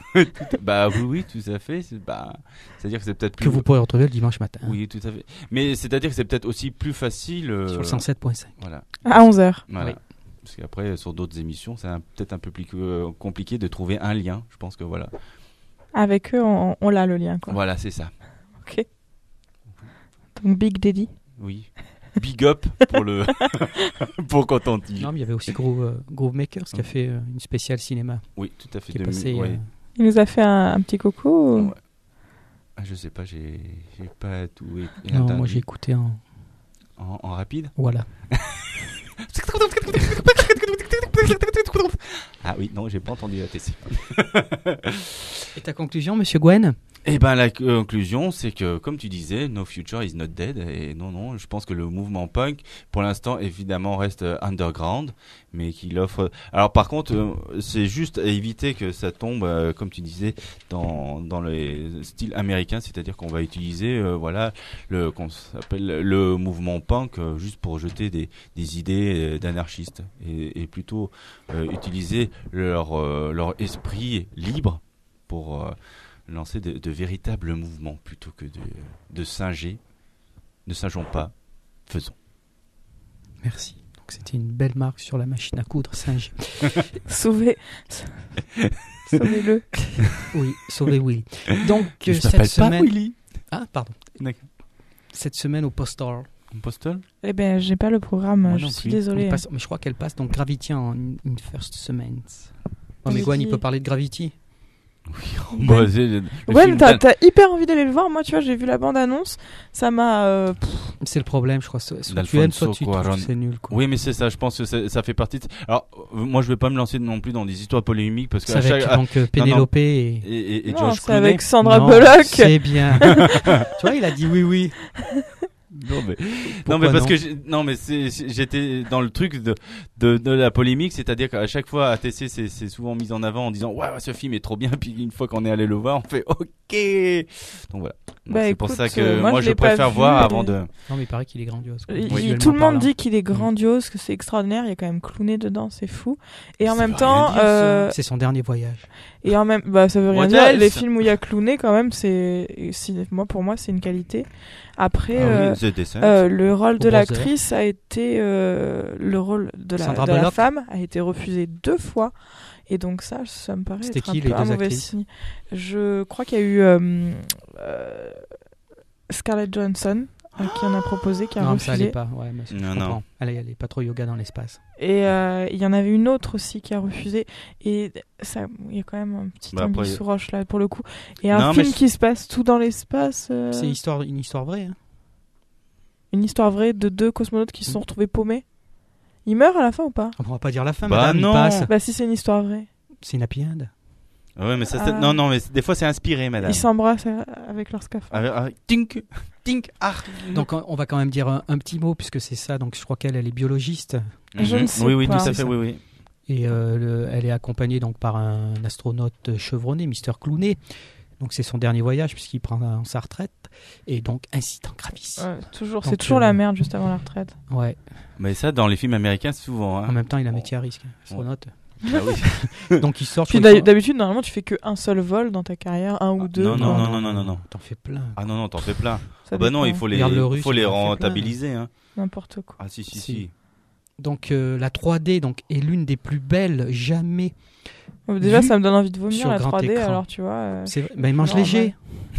S4: bah oui, oui, tout à fait. C'est, bah, c'est-à-dire que c'est peut-être plus...
S3: que vous pourrez retrouver le dimanche matin.
S4: Oui, tout à fait. Mais c'est-à-dire que c'est peut-être aussi plus facile. Euh...
S3: Sur le cent sept virgule cinq.
S4: Voilà.
S5: À onze heures.
S4: Voilà.
S3: Oui.
S4: Parce qu'après, sur d'autres émissions, c'est un, peut-être un peu plus euh, compliqué de trouver un lien. Je pense que voilà.
S5: Avec eux, on, on l'a le lien, quoi.
S4: Voilà, c'est ça.
S5: Ok. Donc Big Daddy.
S4: Oui. Big up pour le pour Coton-Tige.
S3: Non, mais il y avait aussi Groove, euh, Groove Makers qui a fait euh, une spéciale cinéma.
S4: Oui, tout à fait.
S3: Qui est
S4: de
S3: passé,
S4: mi-
S3: euh...
S4: ouais.
S5: Il nous a fait un, un petit coucou.
S4: Ouais. Ah, je sais pas, j'ai, j'ai pas tout écouté.
S3: Non, moi j'ai écouté en...
S4: En, en rapide.
S3: Voilà.
S4: Ah oui, non, j'ai pas entendu la T C.
S3: Et ta conclusion, monsieur Gwen?
S4: Eh ben la conclusion, c'est que, comme tu disais, No Future is not dead. Et non, non, je pense que le mouvement punk, pour l'instant, évidemment, reste underground, mais qu'il offre... Alors, par contre, euh, c'est juste à éviter que ça tombe, euh, comme tu disais, dans, dans les styles américains, c'est-à-dire qu'on va utiliser, euh, voilà, le, qu'on s'appelle le mouvement punk, euh, juste pour jeter des, des idées euh, d'anarchistes, et, et plutôt euh, utiliser leur, euh, leur esprit libre pour... Euh, lancer de, de véritables mouvements plutôt que de, de singer. Ne singeons pas, faisons.
S3: Merci. Donc c'était une belle marque sur la machine à coudre Singer.
S5: Sauvez. Sauvez-le.
S3: Oui, sauvez Willy. Donc
S4: je
S3: cette
S4: m'appelle
S3: semaine...
S4: pas Willy.
S3: Ah, pardon.
S4: D'accord.
S3: Cette semaine au Postal.
S4: Un postal?
S5: Eh ben, j'ai pas le programme,
S4: Moi
S5: je
S4: non
S5: suis
S4: plus.
S5: désolée.
S3: Passe, mais je crois qu'elle passe donc Gravity en une first semaine. Oh, mais
S5: Oui.
S3: Gwen, il peut parler de Gravity.
S4: Oui, bah, c'est le, le
S5: Ouais,
S4: film
S5: mais t'as,
S4: d'An-
S5: t'as hyper envie d'aller le voir. Moi, tu vois, j'ai vu la bande-annonce. Ça m'a. euh, pff,
S3: C'est le problème, je crois. Soit, soit tu
S4: D'Alfonso
S3: aimes, soit tu trouves
S4: Cuarón.
S3: que c'est nul. Quoi.
S4: Oui, mais c'est ça, je pense que ça, ça fait partie de... Alors, euh, moi, je vais pas me lancer non plus dans des histoires polémiques, parce que
S3: C'est
S4: à
S3: avec
S4: chaque...
S3: donc, euh, Pénélope et...
S4: Et, et, et
S5: non,
S4: George
S5: c'est
S4: Clooney.
S5: avec Sandra
S3: Non,
S5: Bullock.
S3: C'est bien. Tu vois, il a dit oui, oui.
S4: Non mais,
S3: Pourquoi
S4: non mais parce
S3: non
S4: que j'ai- non mais c'est, c'est- j'étais dans le truc de, de de la polémique, c'est-à-dire qu'à chaque fois A T C c'est c'est souvent mis en avant en disant ouais, ouais ce film est trop bien, puis une fois qu'on est allé le voir on fait ok. Donc voilà. Donc,
S5: Bah,
S4: c'est pour
S5: écoute,
S4: ça que
S5: euh,
S4: moi,
S5: moi, je
S4: je
S5: l'ai pas
S4: préfère
S5: vu,
S4: voir
S5: mais-
S4: avant de.
S3: Non, mais il paraît qu'il est grandiose. quoi.
S5: Il-
S3: Visuellement
S5: tout le monde
S3: parlant.
S5: dit qu'il est grandiose, que c'est extraordinaire. Il y a quand même Clooney dedans, c'est fou. Et en
S4: Ça
S5: même
S4: veut
S5: temps,
S4: rien dire, ça.
S5: euh,
S3: C'est son dernier voyage.
S5: et en même, bah ça veut rien
S4: What
S5: dire.
S4: else
S5: Les films où il y a Clooney, quand même, c'est, si, moi pour moi, c'est une qualité. Après,
S4: Ah
S5: euh,
S4: oui, The Descent.
S5: euh, le rôle de
S3: Au
S5: l'actrice a été, euh, le rôle de la,
S3: Sandra
S5: de la
S3: Bullock.
S5: femme a été refusé deux fois. Et donc ça, ça me paraît
S3: C'était
S5: être
S3: qui,
S5: un
S3: les
S5: peu un
S3: deux
S5: mauvais
S3: actrices
S5: signe. Je crois qu'il y a eu euh, euh, Scarlett Johansson euh, qui en a proposé, qui a
S3: Non, mais ça
S5: refusé.
S3: allait pas. Ouais, mais je
S4: Non,
S3: comprends.
S4: non.
S3: Elle, elle est pas trop yoga dans l'espace.
S5: Et euh, il y en avait une autre aussi qui a refusé. Et ça, il y a quand même un petit
S4: Bah,
S5: anguille
S4: après,
S5: sous roche là pour le coup. Et un
S4: Non, mais
S5: film
S4: je-
S5: qui se passe tout dans l'espace. euh,
S3: C'est histoire, une histoire vraie. Hein.
S5: Une histoire vraie de deux cosmonautes qui se sont retrouvés paumés. Ils meurent à la fin ou pas?
S3: On va pas dire la fin,
S4: Bah
S3: madame.
S4: non.
S3: Il passe.
S5: Bah si c'est une histoire vraie.
S3: C'est une happy end.
S4: Ouais, mais ça,
S5: Ah.
S4: non, non, mais des fois c'est inspiré, madame.
S5: Ils s'embrassent euh, avec leur scaphandre.
S4: Avec, avec, tink, tink, ah.
S3: Donc on on va quand même dire un, un petit mot puisque c'est ça. Donc je crois qu'elle elle est biologiste
S5: Je
S4: Mhm.
S5: ne sais
S4: oui, oui,
S5: pas.
S4: tout à
S3: C'est
S4: fait,
S3: ça.
S4: oui, oui.
S3: et euh, le- elle est accompagnée donc par un astronaute chevronné, Mister Clooney. Donc c'est son dernier voyage puisqu'il prend sa retraite et donc incident gravissime.
S5: Ouais, toujours,
S3: Donc,
S5: c'est toujours
S3: euh,
S5: la merde juste avant la retraite.
S3: Ouais.
S4: Mais ça, dans les films américains, souvent.
S3: En
S4: Hein.
S3: même temps, il a un métier à risque, astronaute.
S4: Ah oui.
S3: Donc il sort.
S5: Puis
S3: je
S5: d'hab-
S3: crois,
S5: d'habitude, normalement, tu fais que un seul vol dans ta carrière, un ou deux.
S4: non, non,
S5: quoi.
S4: non, non, non, non, non.
S3: T'en fais plein.
S4: Ah non, non, t'en fais plein.
S5: Ça
S4: Ah bah non,
S5: dépend.
S4: il faut les,
S3: Regarde le russe,
S4: faut les
S3: il en fait plein.
S4: rentabiliser. Hein.
S5: N'importe quoi.
S4: Ah si, si,
S3: Si.
S4: si.
S3: Donc euh, la trois D donc est l'une des plus belles jamais.
S5: Euh, Déjà,
S3: Vu
S5: ça me donne envie de vomir
S3: sur
S5: la
S3: grand
S5: trois D,
S3: écran.
S5: alors tu vois. euh,
S3: C'est vrai. Ben, il mange
S5: normal.
S3: léger.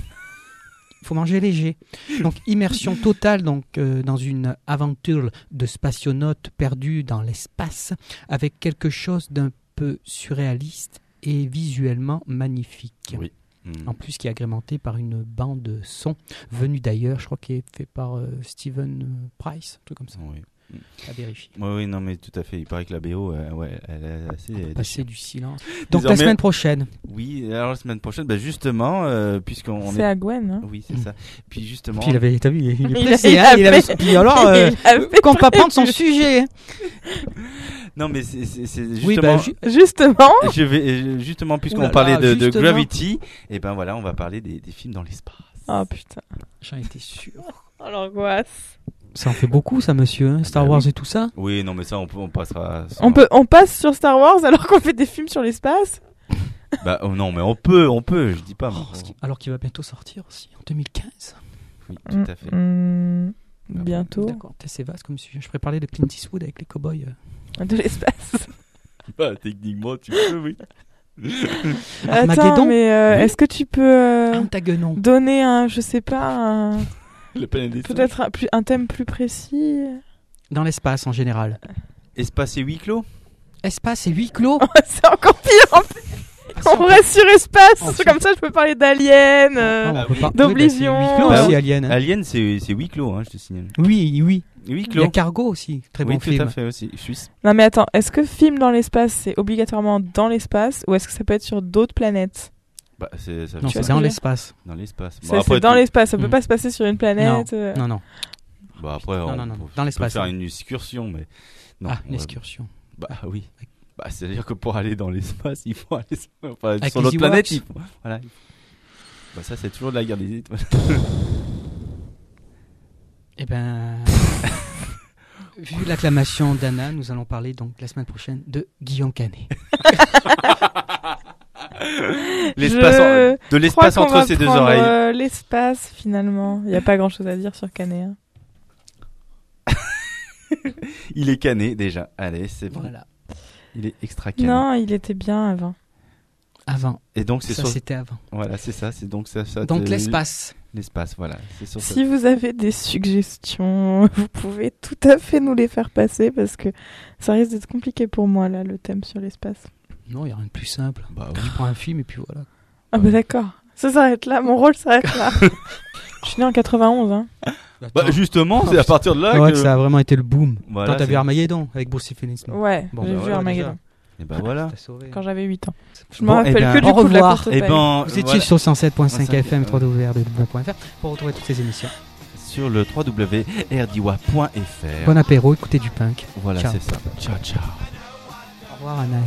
S3: Il faut manger léger. Donc immersion totale donc euh, dans une aventure de spationautes perdus dans l'espace avec quelque chose d'un peu surréaliste et visuellement magnifique.
S4: Oui. Hmm.
S3: En plus qui est agrémenté par une bande son venue d'ailleurs, je crois qui est fait par euh, Steven euh, Price, un truc comme ça.
S4: Oui.
S3: À vérifier.
S4: Oui, oui, non, mais tout à fait. Il paraît que la B O, euh, ouais, elle est assez. elle est
S3: Passer du silence. Donc
S4: Désormais-
S3: la semaine prochaine.
S4: Oui, alors la semaine prochaine, bah justement, euh, puisqu'on on
S5: C'est
S4: est.
S5: à Gwen. Hein.
S4: Oui, c'est ça. Puis justement.
S3: Puis il avait, t'as vu, il, il est
S5: Il a-
S3: pressé,
S5: il
S3: hein,
S5: a
S3: il avait-
S5: fait-
S3: puis alors, euh,
S5: Il a fait
S3: compte pas prendre son
S5: prévu.
S3: sujet. hein.
S4: Non, mais c'est c'est- c'est justement.
S3: Oui, bah, ju-
S5: Justement,
S4: Je vais euh, justement,
S3: Ouh
S4: puisqu'on
S3: là
S4: parlait
S3: là,
S4: de, de
S3: justement.
S4: Gravity, et ben voilà, on va parler des, des films dans l'espace.
S5: oh putain,
S3: j'en étais sûr.
S5: oh l'angoisse.
S3: Ça en fait beaucoup, ça, monsieur. hein, Star
S4: Bah
S3: Wars
S4: oui.
S3: et tout ça.
S4: Oui, non, mais ça, on, peut, on passera. ça.
S5: On peut, on passe sur Star Wars alors qu'on fait des films sur l'espace.
S4: Bah oh, non, mais on peut, on peut. Je dis pas. mais
S3: Oh, ce qui- Alors qu'il va bientôt sortir aussi, en deux mille quinze.
S4: Oui, tout à fait.
S5: Mm, mm, bientôt.
S3: D'accord, t'es- c'est vaste comme sujet. Je pourrais parler de Clint Eastwood avec les cowboys. euh.
S5: De l'espace.
S4: Bah, techniquement, tu peux, oui.
S5: Attends,
S3: Armageddon.
S5: mais euh,
S3: Oui.
S5: est-ce que tu peux euh,
S3: Antagonon.
S5: donner un, je sais pas, un-
S4: Le planète des singes.
S5: peut-être un, plus- un thème plus précis?
S3: Dans l'espace en général.
S4: Espace et huis clos.
S3: Espace et huis clos.
S5: C'est encore pire. En plus.
S3: Ah,
S5: On reste sur espace.
S3: En
S5: C'est
S3: fait-
S5: comme ça, je peux parler d'Alien. euh,
S3: Ah, on peut pas-
S5: d'Oblivion.
S3: Oui, bah, c'est huis clos
S4: Bah
S3: aussi,
S4: oui.
S3: Alien. hein.
S4: Alien, c'est c'est huis clos, hein, je te signale.
S3: Oui, oui.
S4: Huis
S3: Il y
S4: clos.
S3: a Cargo aussi, très
S4: oui,
S3: bon
S4: tout
S3: film.
S4: à fait aussi. Suisse.
S5: Non mais attends, est-ce que film dans l'espace c'est obligatoirement dans l'espace ou est-ce que ça peut être sur d'autres planètes?
S4: Bah, c'est ça
S3: Non,
S5: Tu vois
S3: c'est
S5: ce
S3: dans
S5: que je veux
S3: l'espace.
S4: dans l'espace. Bon,
S5: C'est
S4: après,
S5: c'est dans
S4: tu-
S5: l'espace, ça peut
S3: Hmm.
S5: pas se passer sur une planète. euh.
S3: Non, non.
S4: Bah, après,
S3: Non,
S4: on
S3: non, non,
S4: peut-
S3: dans
S4: on
S3: l'espace,
S4: peut faire
S3: hein.
S4: une excursion, mais. Non,
S3: Ah,
S4: on
S3: une
S4: va-
S3: excursion.
S4: Bah oui. Bah, c'est-à-dire que pour aller dans l'espace, il faut aller sur, enfin,
S3: Avec
S4: sur
S3: les
S4: l'autre
S3: Ewoks.
S4: planète. Il faut... Voilà. Bah, ça, c'est toujours de la guerre des étoiles.
S3: Eh ben, vu l'acclamation d'Anna, nous allons parler donc la semaine prochaine de Guillaume Canet.
S4: L'espace
S5: Je
S4: en- De
S5: Je
S4: l'espace
S5: crois qu'on
S4: entre
S5: va
S4: ses deux
S5: prendre,
S4: oreilles.
S5: euh, l'espace finalement. Il y a pas grand chose à dire sur Canet. hein.
S4: Il est cané déjà. Allez, c'est bon.
S3: Voilà.
S4: Il est extra cané.
S5: Non, il était bien avant.
S3: Avant.
S4: Et donc, c'est
S3: Ça,
S4: sur.
S3: c'était avant.
S4: Voilà, c'est ça. C'est donc ça. ça
S3: Donc
S4: te-
S3: l'espace.
S4: L'espace, voilà. C'est sur ça.
S5: Si vous avez des suggestions, vous pouvez tout à fait nous les faire passer parce que ça risque d'être compliqué pour moi là, le thème sur l'espace.
S3: Non, il n'y a rien de plus simple.
S4: Bah, oui.
S3: Tu prends un film et puis voilà.
S5: Ah bah d'accord. Ça s'arrête là, mon rôle s'arrête là. Je suis né en quatre-vingt-onze. Hein.
S4: Bah, justement, c'est à partir de là
S3: Ah ouais,
S4: que.
S3: que ça a vraiment été le boom.
S4: Voilà,
S3: Quand t'as
S4: c'est-
S3: vu Armageddon avec Bruce Willis.
S5: Ouais,
S3: Bon,
S5: j'ai
S3: bah
S5: vu
S3: voilà,
S5: Armageddon
S4: Et bah voilà.
S3: T'as sauvé.
S5: quand j'avais huit ans. Je
S4: Bon,
S5: me rappelle
S4: eh ben,
S5: que du
S3: au
S5: coup de la
S3: revoir.
S5: courte
S4: Et
S5: paille.
S4: ben,
S3: Vous étiez
S4: voilà.
S3: sur cent sept point cinq
S4: Ouais,
S3: F M,
S4: ouais.
S3: w w w point f r pour retrouver toutes ces émissions.
S4: sur le w w w point r d i w a point f r.
S3: Bon apéro, écoutez du punk.
S4: Voilà,
S3: Ciao.
S4: c'est ça. Ciao, ciao.
S3: Au revoir Anna.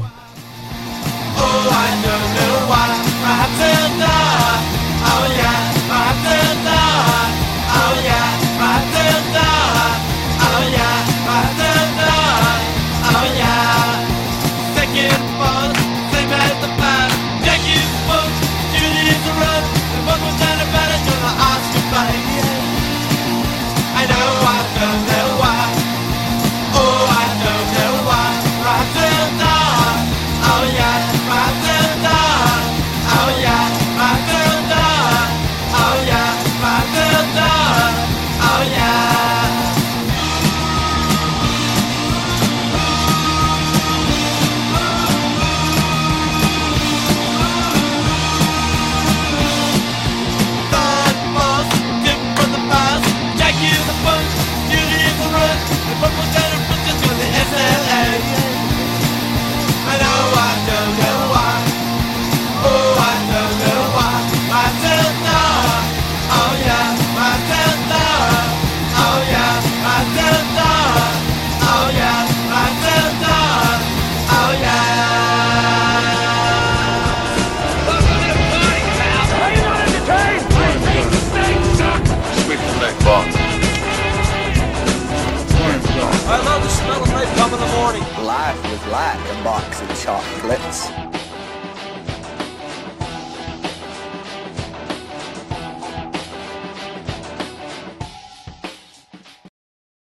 S6: morning. Life was like a box of chocolates.